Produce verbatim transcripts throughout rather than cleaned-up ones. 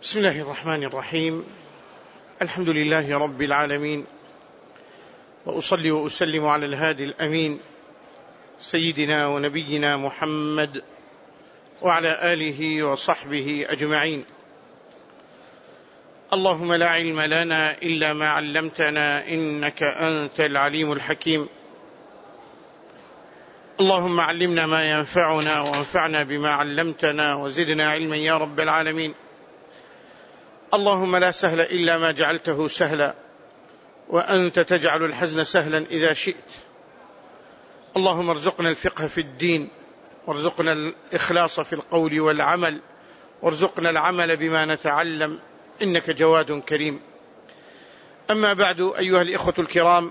بسم الله الرحمن الرحيم. الحمد لله رب العالمين، وأصلي وأسلم على الهادي الأمين سيدنا ونبينا محمد وعلى آله وصحبه أجمعين. اللهم لا علم لنا إلا ما علمتنا إنك أنت العليم الحكيم. اللهم علمنا ما ينفعنا وانفعنا بما علمتنا وزدنا علما يا رب العالمين. اللهم لا سهل إلا ما جعلته سهلا، وأنت تجعل الحزن سهلا إذا شئت. اللهم ارزقنا الفقه في الدين، وارزقنا الإخلاص في القول والعمل، وارزقنا العمل بما نتعلم، إنك جواد كريم. أما بعد، أيها الإخوة الكرام،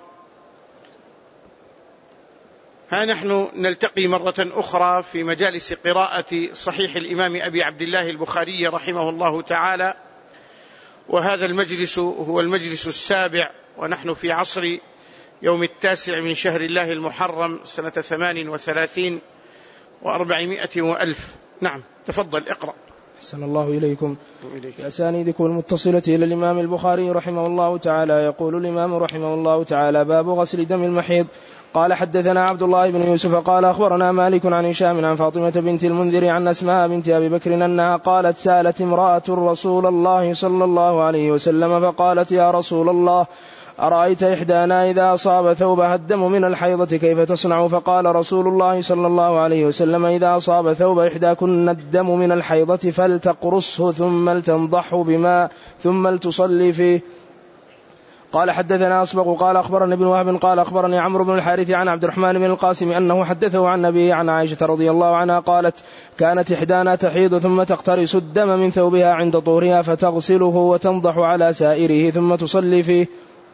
ها نحن نلتقي مرة أخرى في مجالس قراءة صحيح الإمام أبي عبد الله البخاري رحمه الله تعالى، وهذا المجلس هو المجلس السابع، ونحن في عصر يوم التاسع من شهر الله المحرم سنة ثمان وثلاثين وأربعمائة وألف. نعم، تفضل اقرأ. أحسن الله إليكم. في أسانيدكم المتصلة إلى الإمام البخاري رحمه الله تعالى. يقول الإمام رحمه الله تعالى: باب غسل دم المحيض. قال: حدثنا عبد الله بن يوسف قال: أخبرنا مالك عن هشام عن فاطمة بنت المنذر عن أسماء بنت أبي بكر أنها قالت: سالت امرأة رسول الله صلى الله عليه وسلم فقالت: يا رسول الله، أرأيت إحدانا إذا أصاب ثوبها الدم من الحيضة كيف تصنع؟ فقال رسول الله صلى الله عليه وسلم: إذا أصاب ثوب إحداكن الدم من الحيضة فلتقرصه ثم لتنضحه بماء ثم لتصلي فيه. قال: حدثنا أسبق قال: أخبرني ابن وهب قال: أخبرني عمرو بن الحارث عن عبد الرحمن بن القاسم أنه حدثه عن نبيه عن عائشة رضي الله عنها قالت: كانت إحدانا تحيض ثم تقترص الدم من ثوبها عند طهرها فتغسله وتنضح على سائره ثم تصلي فيه.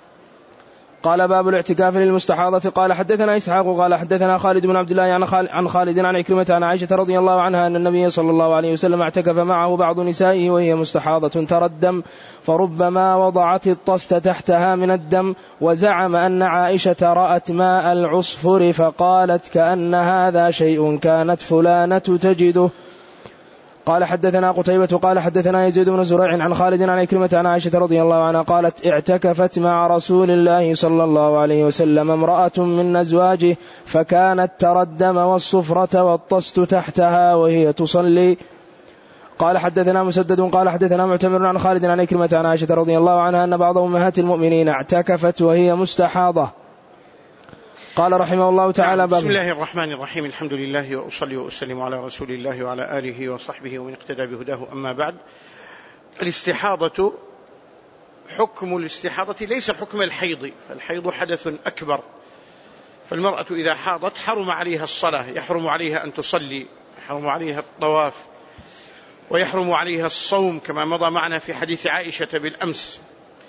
قال: باب الاعتكاف للمستحاضة. قال: حدثنا إسحاق قال: حدثنا خالد بن عبد الله عن خالد عن عكرمة عن عائشة رضي الله عنها أن النبي صلى الله عليه وسلم اعتكف معه بعض نسائه وهي مستحاضة ترى الدم، فربما وضعت الطست تحتها من الدم، وزعم أن عائشة رأت ماء العصفر فقالت: كأن هذا شيء كانت فلانة تجده. قال: حدثنا قتيبة قال: حدثنا يزيد بن زريع عن خالد عن عكرمة عن عائشة رضي الله عنها قالت: اعتكفت مع رسول الله صلى الله عليه وسلم امرأة من أزواجه فكانت ترى الدم والصفرة والطست تحتها وهي تصلي. قال: حدثنا مسدد قال: حدثنا معتمر عن خالد عن عكرمة عن عائشة رضي الله عنها أن بعض أمهات المؤمنين اعتكفت وهي مستحاضة. قال رحمه الله تعالى: بسم الله الرحمن الرحيم. الحمد لله، وأصلي وأسلم على رسول الله وعلى آله وصحبه ومن اقتدى بهداه. أما بعد، الاستحاضة، حكم الاستحاضة ليس حكم الحيض، فالحيض حدث أكبر، فالمرأة إذا حاضت حرم عليها الصلاة، يحرم عليها أن تصلي، يحرم عليها الطواف، ويحرم عليها الصوم كما مضى معنا في حديث عائشة بالأمس،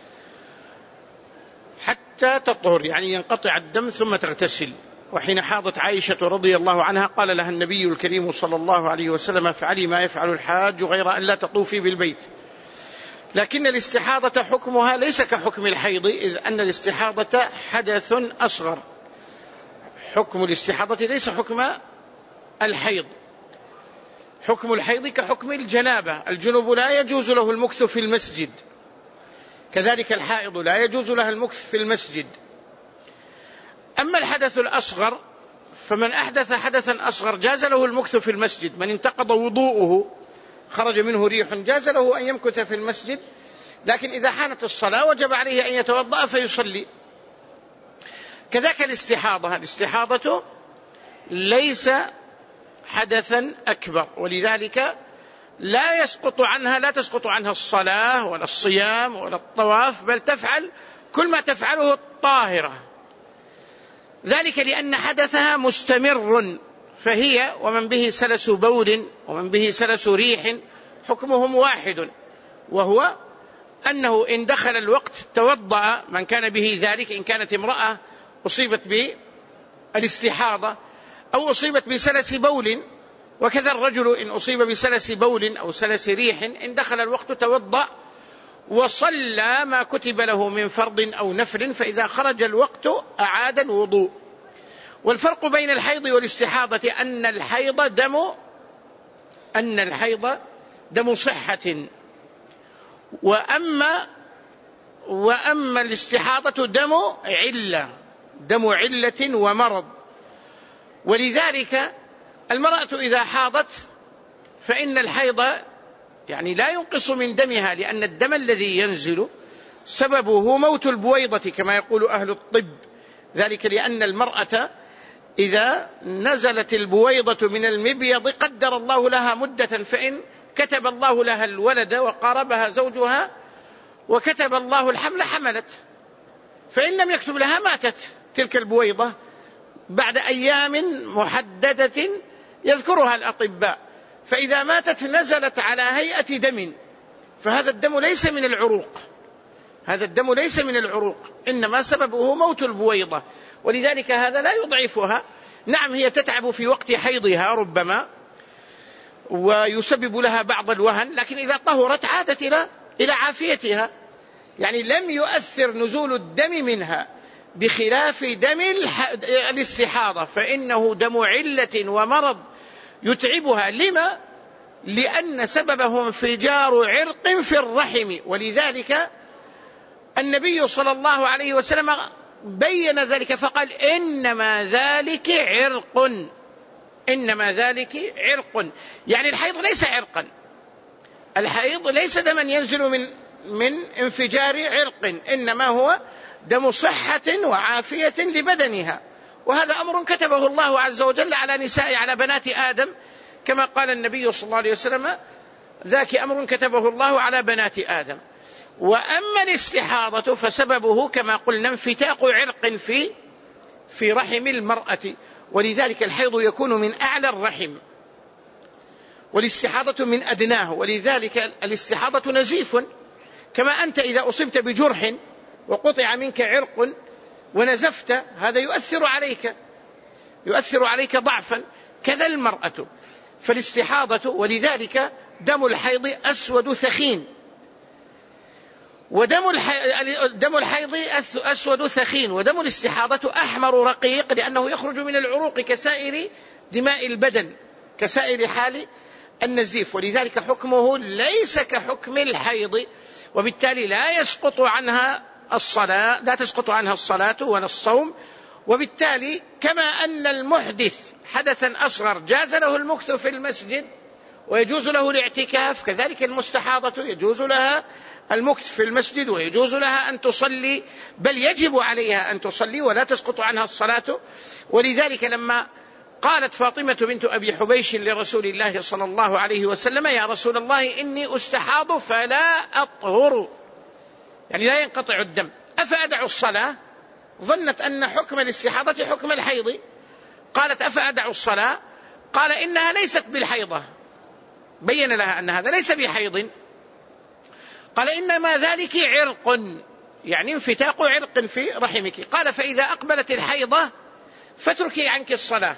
حتى تطهر، يعني ينقطع الدم ثم تغتسل. وحين حاضت عائشة رضي الله عنها قال لها النبي الكريم صلى الله عليه وسلم: افعلي ما يفعل الحاج غير أن لا تطوفي بالبيت. لكن الاستحاضة حكمها ليس كحكم الحيض، إذ أن الاستحاضة حدث أصغر. حكم الاستحاضة ليس حكم الحيض. حكم الحيض كحكم الجنابة، الجنوب لا يجوز له المكث في المسجد، كذلك الحائض لا يجوز لها المكث في المسجد. أما الحدث الأصغر فمن أحدث حدثا أصغر جاز له المكث في المسجد. من انتقض وضوءه خرج منه ريح جاز له أن يمكث في المسجد، لكن إذا حانت الصلاة وجب عليه أن يتوضأ فيصلي. كذلك الاستحاضة، الاستحاضة ليس حدثا أكبر، ولذلك لا يسقط عنها لا تسقط عنها الصلاة ولا الصيام ولا الطواف، بل تفعل كل ما تفعله الطاهرة، ذلك لأن حدثها مستمر، فهي ومن به سلس بول ومن به سلس ريح حكمهم واحد، وهو أنه إن دخل الوقت توضأ من كان به ذلك، إن كانت امرأة أصيبت بالاستحاضة أو أصيبت بسلس بول، وكذا الرجل إن أصيب بسلس بول أو سلس ريح إن دخل الوقت توضأ وصلى ما كتب له من فرض أو نفل، فإذا خرج الوقت أعاد الوضوء. والفرق بين الحيض والاستحاضة أن الحيض دم أن الحيض دم صحة، وأما وأما الاستحاضة دم علة، دم علة ومرض. ولذلك المرأة إذا حاضت فإن الحيض يعني لا ينقص من دمها، لأن الدم الذي ينزل سببه موت البويضة كما يقول أهل الطب، ذلك لأن المرأة إذا نزلت البويضة من المبيض قدر الله لها مدة، فإن كتب الله لها الولد وقاربها زوجها وكتب الله الحمل حملت، فإن لم يكتب لها ماتت تلك البويضة بعد أيام محددة يذكرها الأطباء. فإذا ماتت نزلت على هيئة دم، فهذا الدم ليس من العروق، هذا الدم ليس من العروق، إنما سببه موت البويضة. ولذلك هذا لا يضعفها. نعم هي تتعب في وقت حيضها ربما ويسبب لها بعض الوهن، لكن إذا طهرت عادت إلى إلى عافيتها، يعني لم يؤثر نزول الدم منها، بخلاف دم الاستحاضة فإنه دم علة ومرض يتعبها. لما؟ لأن سببه انفجار عرق في الرحم. ولذلك النبي صلى الله عليه وسلم بين ذلك فقال إنما ذلك عرق، إنما ذلك عرق، يعني الحيض ليس عرقا، الحيض ليس دما ينزل من من انفجار عرق، إنما هو دم صحة وعافية لبدنها. وهذا أمر كتبه الله عز وجل على نساء على بنات آدم، كما قال النبي صلى الله عليه وسلم ذاك أمر كتبه الله على بنات آدم. وأما الاستحاضة فسببه كما قلنا انفتاق عرق في في رحم المرأة، ولذلك الحيض يكون من أعلى الرحم والاستحاضة من أدناه. ولذلك الاستحاضة نزيف، كما أنت إذا أصبت بجرح وقطع منك عرق ونزفت هذا يؤثر عليك يؤثر عليك ضعفا، كذا المرأة. فالاستحاضة ولذلك دم الحيض أسود ثخين، ودم دم الحيض أسود ثخين، ودم الاستحاضة أحمر رقيق لأنه يخرج من العروق كسائر دماء البدن، كسائر حال النزيف. ولذلك حكمه ليس كحكم الحيض، وبالتالي لا يسقط عنها الصلاة، لا تسقط عنها الصلاة ولا الصوم. وبالتالي كما أن المحدث حدثا أصغر جاز له المكث في المسجد ويجوز له الاعتكاف، كذلك المستحاضة يجوز لها المكث في المسجد ويجوز لها أن تصلي، بل يجب عليها أن تصلي ولا تسقط عنها الصلاة. ولذلك لما قالت فاطمة بنت أبي حبيش لرسول الله صلى الله عليه وسلم يا رسول الله إني أستحاض فلا أطهر، يعني لا ينقطع الدم، أفأدع الصلاة؟ ظنت أن حكم الاستحاضة حكم الحيض، قالت أفأدع الصلاة؟ قال إنها ليست بالحيضة، بين لها أن هذا ليس بحيض، قال إنما ذلك عرق، يعني انفتاق عرق في رحمك. قال فإذا أقبلت الحيضة فاتركي عنك الصلاة،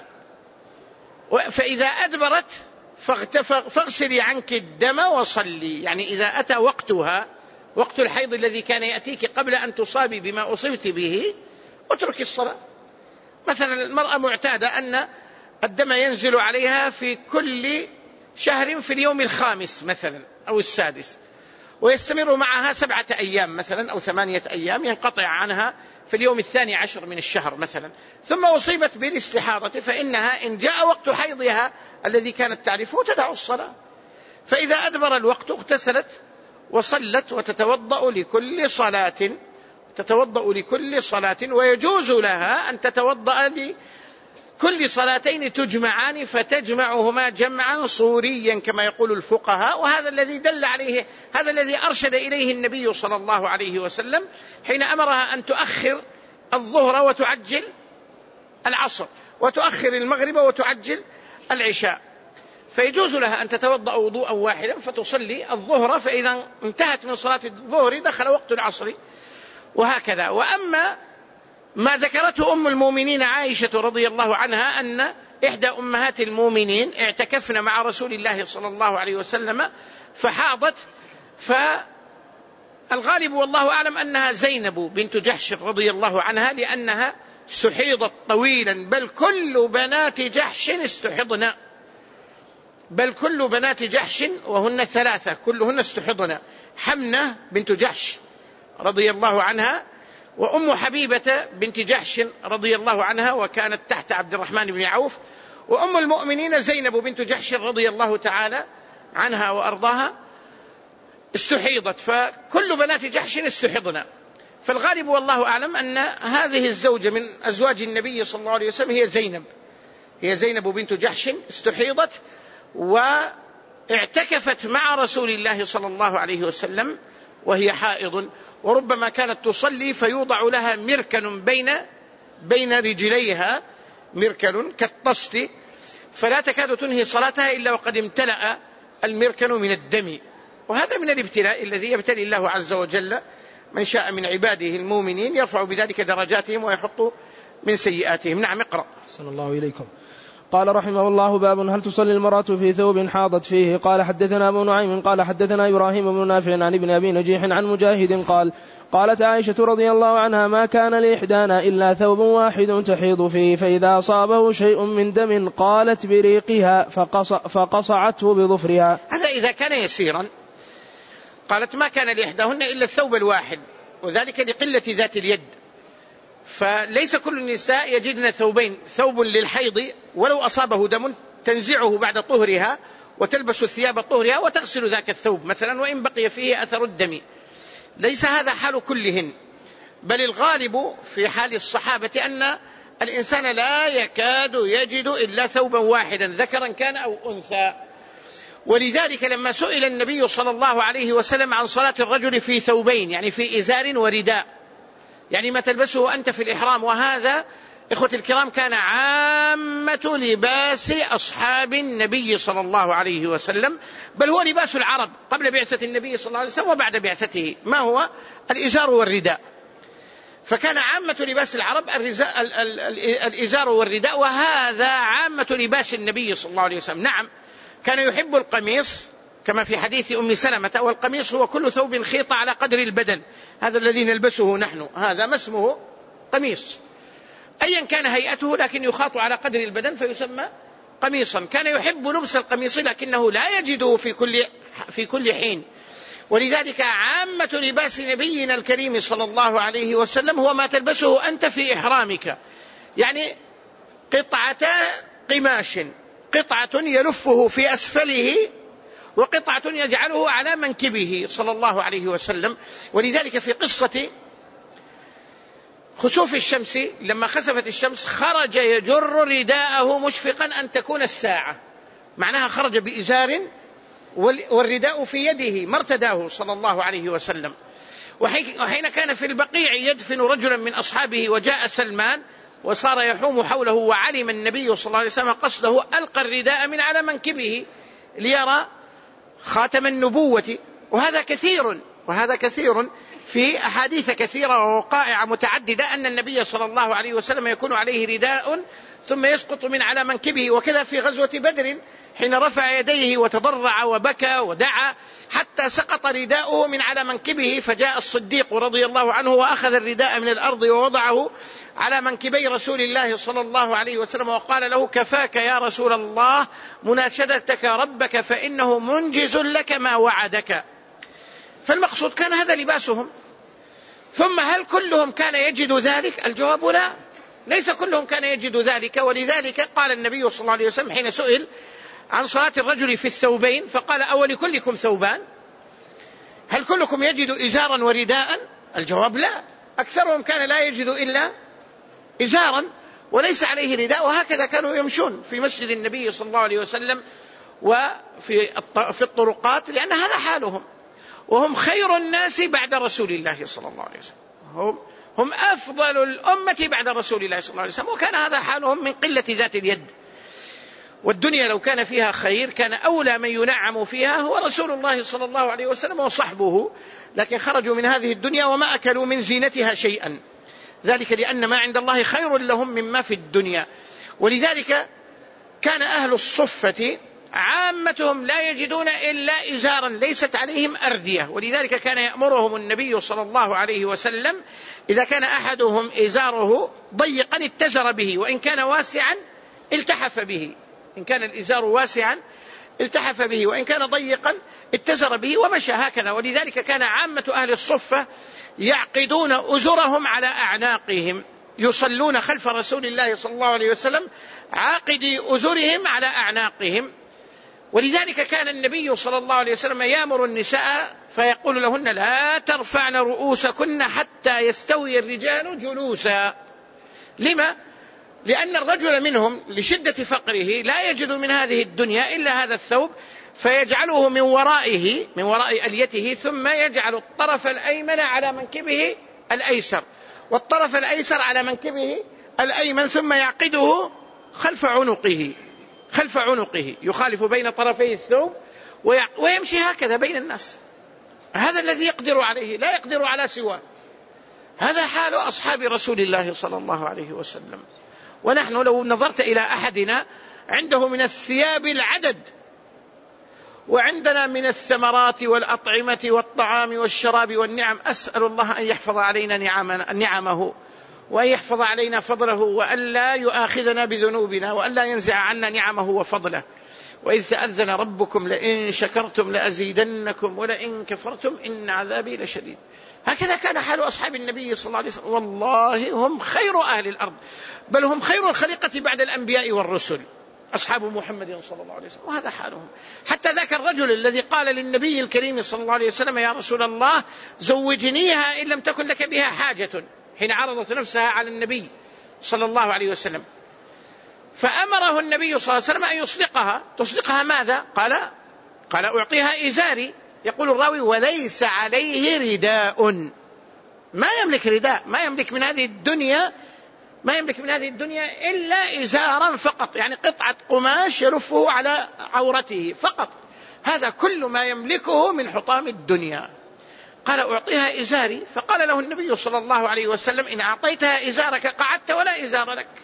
فإذا أدبرت فاغسلي عنك الدم وصلي. يعني إذا أتى وقتها، وقت الحيض الذي كان يأتيك قبل أن تصابي بما أصبت به، اتركي الصلاة. مثلا المرأة معتادة أن الدم ينزل عليها في كل شهر في اليوم الخامس مثلا أو السادس، ويستمر معها سبعة أيام مثلا أو ثمانية أيام، ينقطع عنها في اليوم الثاني عشر من الشهر مثلا، ثم أصيبت بالاستحاضة، فإنها إن جاء وقت حيضها الذي كانت تعرفه تدع الصلاة. فإذا أدبر الوقت اغتسلت وصلت وتتوضأ لكل صلاة تتوضأ لكل صلاة ويجوز لها أن تتوضأ لكل صلاتين تجمعان، فتجمعهما جمعا صوريا كما يقول الفقهاء. وهذا الذي دل عليه، هذا الذي أرشد إليه النبي صلى الله عليه وسلم حين أمرها أن تؤخر الظهر وتعجل العصر، وتؤخر المغرب وتعجل العشاء، فيجوز لها أن تتوضأ وضوءا واحدا فتصلي الظهر، فإذا انتهت من صلاة الظهر دخل وقت العصر، وهكذا. وأما ما ذكرته أم المؤمنين عائشة رضي الله عنها أن إحدى أمهات المؤمنين اعتكفن مع رسول الله صلى الله عليه وسلم فحاضت، فالغالب والله أعلم أنها زينب بنت جحش رضي الله عنها، لأنها استحيضت طويلا، بل كل بنات جحش استحضن، بل كل بنات جحش وهن ثلاثة كلهن استحضن: حمنة بنت جحش رضي الله عنها، وأم حبيبة بنت جحش رضي الله عنها وكانت تحت عبد الرحمن بن عوف، وأم المؤمنين زينب بنت جحش رضي الله تعالى عنها وأرضاها استحيضت، فكل بنات جحش استحضن. فالغالب والله أعلم أن هذه الزوجة من أزواج النبي صلى الله عليه وسلم هي زينب هي زينب بنت جحش استحيضت واعتكفت مع رسول الله صلى الله عليه وسلم وهي حائض، وربما كانت تصلي فيوضع لها مركن بين بين رجليها، مركن كالطست، فلا تكاد تنهي صلاتها إلا وقد امتلأ المركن من الدم. وهذا من الابتلاء الذي يبتلي الله عز وجل من شاء من عباده المؤمنين، يرفع بذلك درجاتهم ويحط من سيئاتهم. نعم، اقرأ. صلى الله إليكم. قال رحمه الله: باب هل تصلي المرأة في ثوب حاضت فيه؟ قال حدثنا أبو نعيم قال حدثنا إبراهيم بن نافع عن ابن أبي نجيح عن مجاهد قال: قالت عائشة رضي الله عنها: ما كان لإحدانا إلا ثوب واحد تحيض فيه، فإذا أصابه شيء من دم قالت بريقها فقص فقصعته بظفرها. هذا إذا كان يسيرا. قالت: ما كان لإحداهن إلا الثوب الواحد، وذلك لقلة ذات اليد، فليس كل النساء يجدن ثوبين، ثوب للحيض ولو أصابه دم تنزعه بعد طهرها وتلبس الثياب طهرها وتغسل ذاك الثوب مثلا وإن بقي فيه أثر الدم. ليس هذا حال كلهن، بل الغالب في حال الصحابة أن الإنسان لا يكاد يجد إلا ثوبا واحدا ذكرا كان أو أنثى. ولذلك لما سئل النبي صلى الله عليه وسلم عن صلاة الرجل في ثوبين، يعني في إزار ورداء، يعني ما تلبسه أنت في الإحرام، وهذا إخوة الكرام كان عامة لباس أصحاب النبي صلى الله عليه وسلم، بل هو لباس العرب قبل بعثة النبي صلى الله عليه وسلم وبعد بعثته، ما هو الإزار والرداء. فكان عامة لباس العرب الإزار والرداء، وهذا عامة لباس النبي صلى الله عليه وسلم. نعم، كان يحب القميص كما في حديث أم سلمة: والقميص هو كل ثوب خيط على قدر البدن، هذا الذي نلبسه نحن، هذا ما اسمه قميص، أيا كان هيئته لكن يخاط على قدر البدن فيسمى قميصا. كان يحب لبس القميص لكنه لا يجده في كل في كل حين، ولذلك عامة لباس نبينا الكريم صلى الله عليه وسلم هو ما تلبسه أنت في إحرامك، يعني قطعة قماش، قطعة يلفه في أسفله وقطعة يجعله على منكبه صلى الله عليه وسلم. ولذلك في قصة خسوف الشمس لما خسفت الشمس خرج يجر رداءه مشفقا أن تكون الساعة، معناها خرج بإزار والرداء في يده ما ارتداه صلى الله عليه وسلم. وحين كان في البقيع يدفن رجلا من أصحابه وجاء سلمان وصار يحوم حوله وعلم النبي صلى الله عليه وسلم قصده ألقى الرداء من على منكبه ليرى خاتم النبوة. وهذا كثير وهذا كثير في أحاديث كثيرة ووقائع متعددة أن النبي صلى الله عليه وسلم يكون عليه رداء ثم يسقط من على منكبه. وكذا في غزوة بدر حين رفع يديه وتضرع وبكى ودعا حتى سقط رداؤه من على منكبه، فجاء الصديق رضي الله عنه وأخذ الرداء من الأرض ووضعه على منكبي رسول الله صلى الله عليه وسلم وقال له: كفاك يا رسول الله مناشدتك ربك فإنه منجز لك ما وعدك. فالمقصود كان هذا لباسهم. ثم هل كلهم كان يجد ذلك؟ الجواب لا، ليس كلهم كان يجد ذلك. ولذلك قال النبي صلى الله عليه وسلم حين سئل عن صلاة الرجل في الثوبين فقال: أولكلكم ثوبان؟ هل كلكم يجد إزارا ورداء؟ الجواب لا، أكثرهم كان لا يجد إلا إزارا وليس عليه رداء. وهكذا كانوا يمشون في مسجد النبي صلى الله عليه وسلم وفي في الطرقات، لأن هذا حالهم، وهم خير الناس بعد رسول الله صلى الله عليه وسلم، هم هم أفضل الأمة بعد رسول الله صلى الله عليه وسلم، وكان هذا حالهم من قلة ذات اليد. والدنيا لو كان فيها خير كان أولى من ينعم فيها هو رسول الله صلى الله عليه وسلم وصحبه، لكن خرجوا من هذه الدنيا وما أكلوا من زينتها شيئا، ذلك لأن ما عند الله خير لهم مما في الدنيا. ولذلك كان أهل الصفة عامتهم لا يجدون إلا إزارا ليست عليهم أردية، ولذلك كان يأمرهم النبي صلى الله عليه وسلم إذا كان أحدهم إزاره ضيقا اتزر به، وإن كان واسعا التحف به، إن كان الإزار واسعا التحف به، وإن كان ضيقا اتزر به ومشى هكذا. ولذلك كان عامة أهل الصفة يعقدون أزرهم على أعناقهم، يصلون خلف رسول الله صلى الله عليه وسلم عاقدي أزرهم على أعناقهم. ولذلك كان النبي صلى الله عليه وسلم يأمر النساء فيقول لهن: لا ترفعن رؤوسكن حتى يستوي الرجال جلوسا. لما؟ لأن الرجل منهم لشدة فقره لا يجد من هذه الدنيا إلا هذا الثوب، فيجعله من ورائه من وراء أليته، ثم يجعل الطرف الأيمن على منكبه الأيسر والطرف الأيسر على منكبه الأيمن، ثم يعقده خلف عنقه خلف عنقه يخالف بين طرفي الثوب ويمشي هكذا بين الناس. هذا الذي يقدر عليه، لا يقدر على سواه. هذا حال أصحاب رسول الله صلى الله عليه وسلم. ونحن لو نظرت إلى أحدنا عنده من الثياب العدد، وعندنا من الثمرات والأطعمة والطعام والشراب والنعم، أسأل الله أن يحفظ علينا نعمه وأن يحفظ علينا فضله، وأن لا يؤاخذنا بذنوبنا، وأن لا ينزع عنا نعمه وفضله. وإذ تأذن ربكم لئن شكرتم لأزيدنكم ولئن كفرتم إن عذابي لشديد. هكذا كان حال أصحاب النبي صلى الله عليه وسلم. والله هم خير أهل الأرض، بل هم خير الخليقة بعد الأنبياء والرسل، أصحاب محمد صلى الله عليه وسلم، وهذا حالهم. حتى ذاك الرجل الذي قال للنبي الكريم صلى الله عليه وسلم: يا رسول الله زوجنيها إن لم تكن لك بها حاجة، حين عرضت نفسها على النبي صلى الله عليه وسلم، فأمره النبي صلى الله عليه وسلم أن يصدقها. تصدقها ماذا؟ قال قال أعطيها إزاري. يقول الراوي: وليس عليه رداء، ما يملك رداء، ما يملك من هذه الدنيا ما يملك من هذه الدنيا إلا إزارا فقط، يعني قطعة قماش يلفه على عورته فقط، هذا كل ما يملكه من حطام الدنيا. قال: أعطيها إزاري. فقال له النبي صلى الله عليه وسلم: إن أعطيتها إزارك قعدت ولا إزار لك،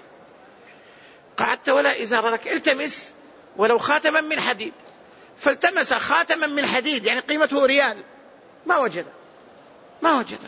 قعدت ولا إزار لك، التمس ولو خاتما من حديد. فالتمس خاتما من حديد يعني قيمته ريال، ما وجد ما وجد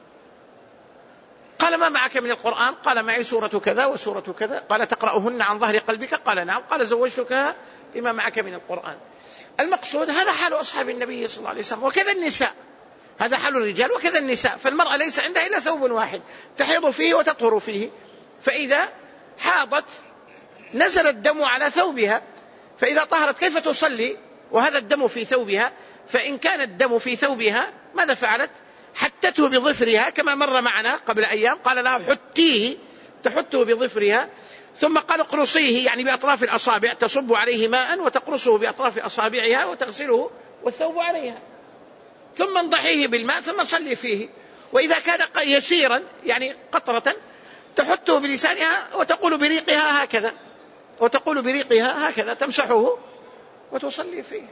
قال: ما معك من القرآن؟ قال: معي سورة كذا وسورة كذا. قال: تقرأهن عن ظهر قلبك؟ قال: نعم. قال: زوجتك بما معك من القرآن. المقصود هذا حال أصحاب النبي صلى الله عليه وسلم. وكذا النساء، هذا حال الرجال وكذا النساء. فالمرأة ليس عندها إلا ثوب واحد تحيض فيه وتطهر فيه، فإذا حاضت نزل الدم على ثوبها، فإذا طهرت كيف تصلي وهذا الدم في ثوبها؟ فإن كان الدم في ثوبها ماذا فعلت؟ حتته بظفرها كما مر معنا قبل أيام، قال لها: حتيه، تحته بظفرها. ثم قال: اقرصيه، يعني بأطراف الأصابع، تصب عليه ماء وتقرصه بأطراف أصابعها وتغسله والثوب عليها، ثم انضحيه بالماء ثم صلي فيه. وإذا كان يسيرا يعني قطرة تحته بلسانها وتقول بريقها هكذا وتقول بريقها هكذا تمسحه وتصلي فيه.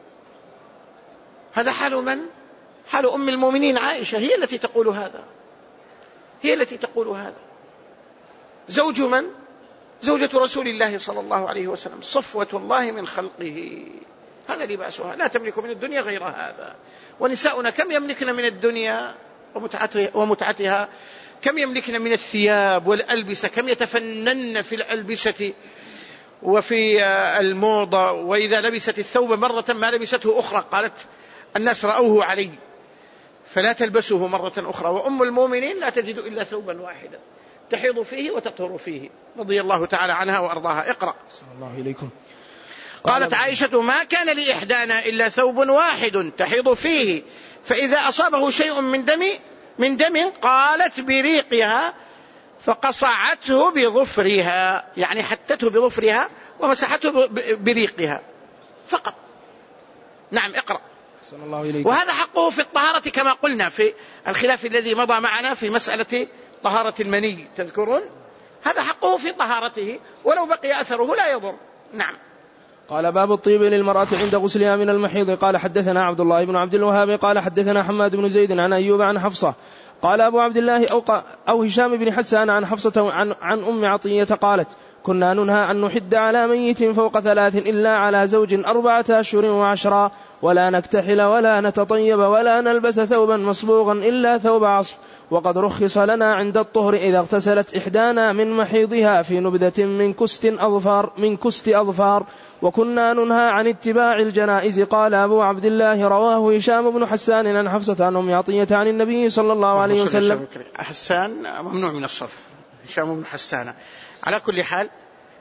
هذا حال من؟ حال أم المؤمنين عائشة، هي التي تقول هذا هي التي تقول هذا زوج من؟ زوجة رسول الله صلى الله عليه وسلم، صفوة الله من خلقه، هذا لباسها، لا تملك من الدنيا غير هذا. ونساؤنا كم يملكن من الدنيا ومتعتها؟ كم يملكن من الثياب والألبسة؟ كم يتفنن في الألبسة وفي الموضة، وإذا لبست الثوب مرة ما لبسته أخرى قالت الناس رأوه علي فلا تلبسه مرة أخرى. وأم المؤمنين لا تجد إلا ثوبا واحدا تحيض فيه وتطهر فيه، رضي الله تعالى عنها وأرضاها. اقرأ. صلى الله إليكم. قالت عائشة: ما كان لإحدانا إلا ثوب واحد تحيض فيه، فإذا أصابه شيء من دم من دم قالت بريقها فقصعته بظفرها، يعني حتته بظفرها ومسحته بريقها فقط. نعم اقرأ. صلى الله إليكم. وهذا حقه في الطهارة كما قلنا في الخلاف الذي مضى معنا في مسألة طهارة المني، تذكرون؟ هذا حقه في طهارته ولو بقي أثره لا يضر. نعم. قال: باب الطيب للمرأة عند غسلها من المحيض. قال: حدثنا عبد الله بن عبد الوهاب قال حدثنا حماد بن زيد عن أيوب عن حفصة قال أبو عبد الله أو, أو هشام بن حسان عن حفصة عن, عن أم عطية قالت: كنا ننهى أن نحد على ميت فوق ثلاث إلا على زوج أربعة أشهر وعشرا، ولا نكتحل ولا نتطيب ولا نلبس ثوبا مصبوغا إلا ثوب عصف. وقد رخص لنا عند الطهر إذا اغتسلت إحدانا من محيضها في نبذة من كست أظفار, من كست أظفار. وكنا ننهى عن اتباع الجنائز. قال أبو عبد الله رواه هشام بن حسان عن حفصة عن أم عطية عن النبي صلى الله عليه وسلم. حسان ممنوع من الصرف، هشام بن حسان. على كل حال،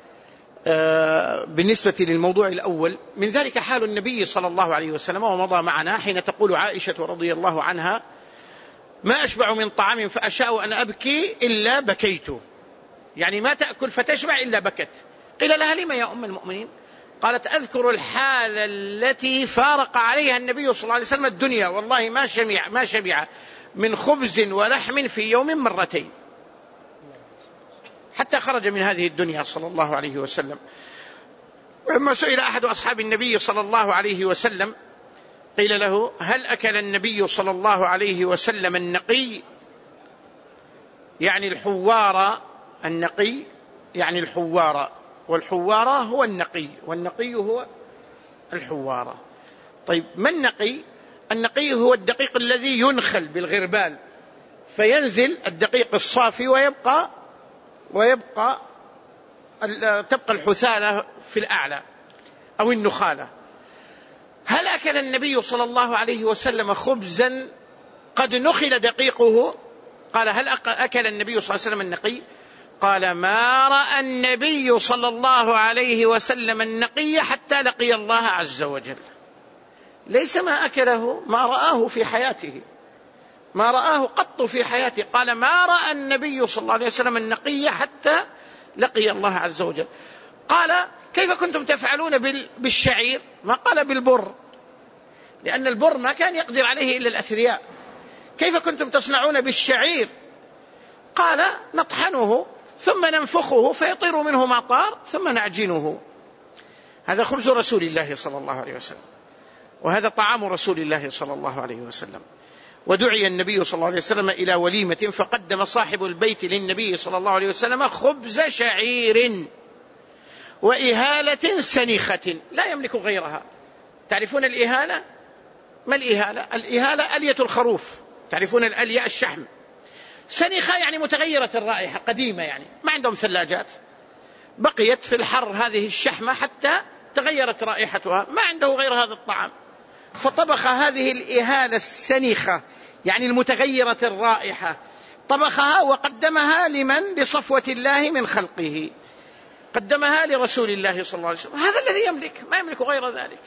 بالنسبة للموضوع الأول من ذلك حال النبي صلى الله عليه وسلم ومضى معنا حين تقول عائشة رضي الله عنها: ما أشبع من طعام فأشاء أن أبكي إلا بكيت، يعني ما تأكل فتشبع إلا بكت. قيل لها: لما يا أم المؤمنين؟ قالت: أذكر الحالة التي فارق عليها النبي صلى الله عليه وسلم الدنيا، والله ما شبع, ما شبع من خبز ولحم في يوم مرتين حتى خرج من هذه الدنيا صلى الله عليه وسلم. ولما سئل أحد أصحاب النبي صلى الله عليه وسلم قيل له: هل أكل النبي صلى الله عليه وسلم النقي؟ يعني الحوار، النقي يعني الحوار، والحوار هو النقي، والنقي هو الحوار. طيب، ما النقي؟ النقي هو الدقيق الذي ينخل بالغربال فينزل الدقيق الصافي ويبقى ويبقى تبقى الحثالة في الأعلى أو النخالة. هل أكل النبي صلى الله عليه وسلم خبزا قد نخل دقيقه؟ قال: هل أكل النبي صلى الله عليه وسلم النقي؟ قال: ما رأى النبي صلى الله عليه وسلم النقي حتى لقي الله عز وجل. ليس ما أكله، ما رآه في حياته، ما رآه قط في حياته. قال: ما رأى النبي صلى الله عليه وسلم النقي حتى لقي الله عز وجل. قال: كيف كنتم تفعلون بالشعير؟ ما قال بالبر، لأن البر ما كان يقدر عليه إلا الأثرياء. كيف كنتم تصنعون بالشعير؟ قال: نطحنه ثم ننفخه فيطير منه ما طار ثم نعجنه. هذا خبز رسول الله صلى الله عليه وسلم، وهذا طعام رسول الله صلى الله عليه وسلم. ودعي النبي صلى الله عليه وسلم إلى وليمة فقدم صاحب البيت للنبي صلى الله عليه وسلم خبز شعير وإهالة سنيخة لا يملك غيرها. تعرفون الإهالة؟ ما الإهالة؟ الإهالة ألية الخروف، تعرفون الألية الشحم. سنيخة يعني متغيرة الرائحة، قديمة، يعني ما عندهم ثلاجات، بقيت في الحر هذه الشحمة حتى تغيرت رائحتها، ما عنده غير هذا الطعام، فطبخ هذه الإهالة السنيخة يعني المتغيرة الرائحة، طبخها وقدمها لمن؟ لصفوة الله من خلقه، قدمها لرسول الله صلى الله عليه وسلم. هذا الذي يملك، ما يملك غير ذلك.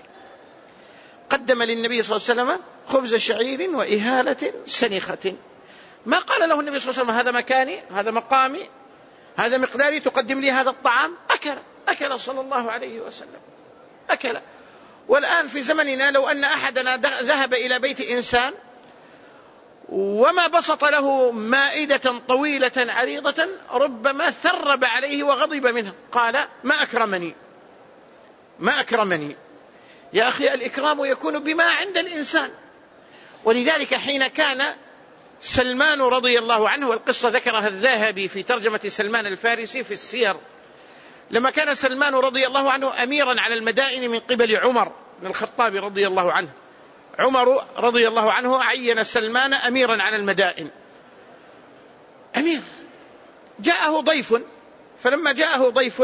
قدم للنبي صلى الله عليه وسلم خبز شعير وإهالة سنيخة. ما قال له النبي صلى الله عليه وسلم: هذا مكاني، هذا مقامي، هذا مقداري، تقدم لي هذا الطعام. أكل أكل صلى الله عليه وسلم، أكل. والآن في زمننا لو أن أحدنا ذهب إلى بيت إنسان وما بسط له مائدة طويلة عريضة ربما ثرب عليه وغضب منه، قال: ما أكرمني، ما أكرمني. يا أخي، الإكرام يكون بما عند الإنسان. ولذلك حين كان سلمان رضي الله عنه، والقصة ذكرها الذهبي في ترجمة سلمان الفارسي في السير، لما كان سلمان رضي الله عنه أميرا على المدائن من قبل عمر بن الخطاب رضي الله عنه، عمر رضي الله عنه عين سلمان أميرا على المدائن، أمير. جاءه ضيف، فلما جاءه ضيف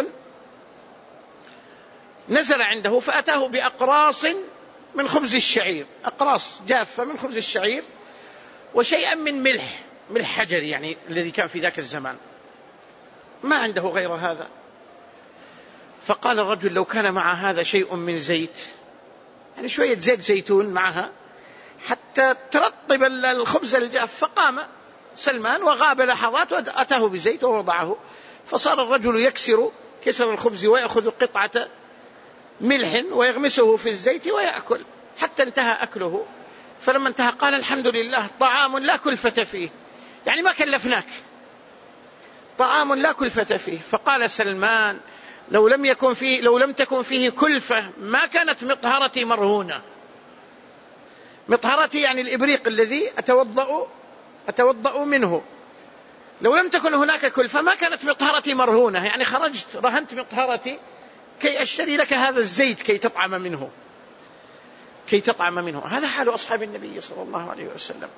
نزل عنده فأتاه بأقراص من خبز الشعير، أقراص جافة من خبز الشعير وشيئا من ملح، ملح حجر يعني الذي كان في ذاك الزمان، ما عنده غير هذا. فقال الرجل: لو كان مع هذا شيء من زيت، يعني شوية زيت زيتون معها حتى ترطب الخبز الجاف. فقام سلمان وغاب لحظات وأتاه بزيت ووضعه، فصار الرجل يكسر كسر الخبز ويأخذ قطعة ملح ويغمسه في الزيت ويأكل حتى انتهى أكله. فلما انتهى قال: الحمد لله، طعام لا كلفة فيه، يعني ما كلفناك، طعام لا كلفة فيه. فقال سلمان: لو لم يكن فيه لو لم تكن فيه كلفة ما كانت مطهرتي مرهونة. مطهرتي يعني الإبريق الذي أتوضأ أتوضأ منه، لو لم تكن هناك كلفة ما كانت مطهرتي مرهونة، يعني خرجت رهنت مطهرتي كي أشتري لك هذا الزيت كي تطعم منه كي تطعم منه. هذا حال أصحاب النبي صلى الله عليه وسلم.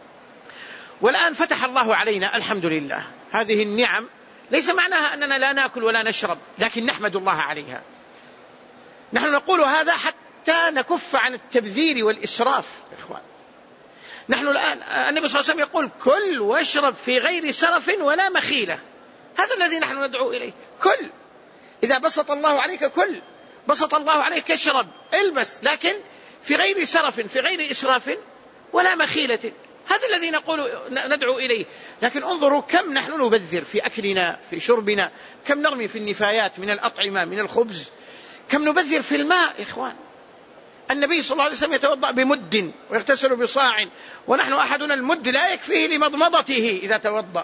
والآن فتح الله علينا الحمد لله هذه النعم، ليس معناها أننا لا نأكل ولا نشرب، لكن نحمد الله عليها. نحن نقول هذا حتى نكف عن التبذير والإسراف. إخوان، نحن الآن النبي صلى الله عليه وسلم يقول كل واشرب في غير سرف ولا مخيلة. هذا الذي نحن ندعو إليه. كل، إذا بسط الله عليك كل، بسط الله عليك اشرب، البس، لكن في غير سرف، في غير إسراف ولا مخيلة. هذا الذي نقول ندعو إليه. لكن انظروا كم نحن نبذر في أكلنا، في شربنا، كم نرمي في النفايات من الأطعمة، من الخبز، كم نبذر في الماء. إخوان، النبي صلى الله عليه وسلم يتوضأ بمد ويغتسل بصاع، ونحن أحدنا المد لا يكفيه لمضمضته إذا توضأ،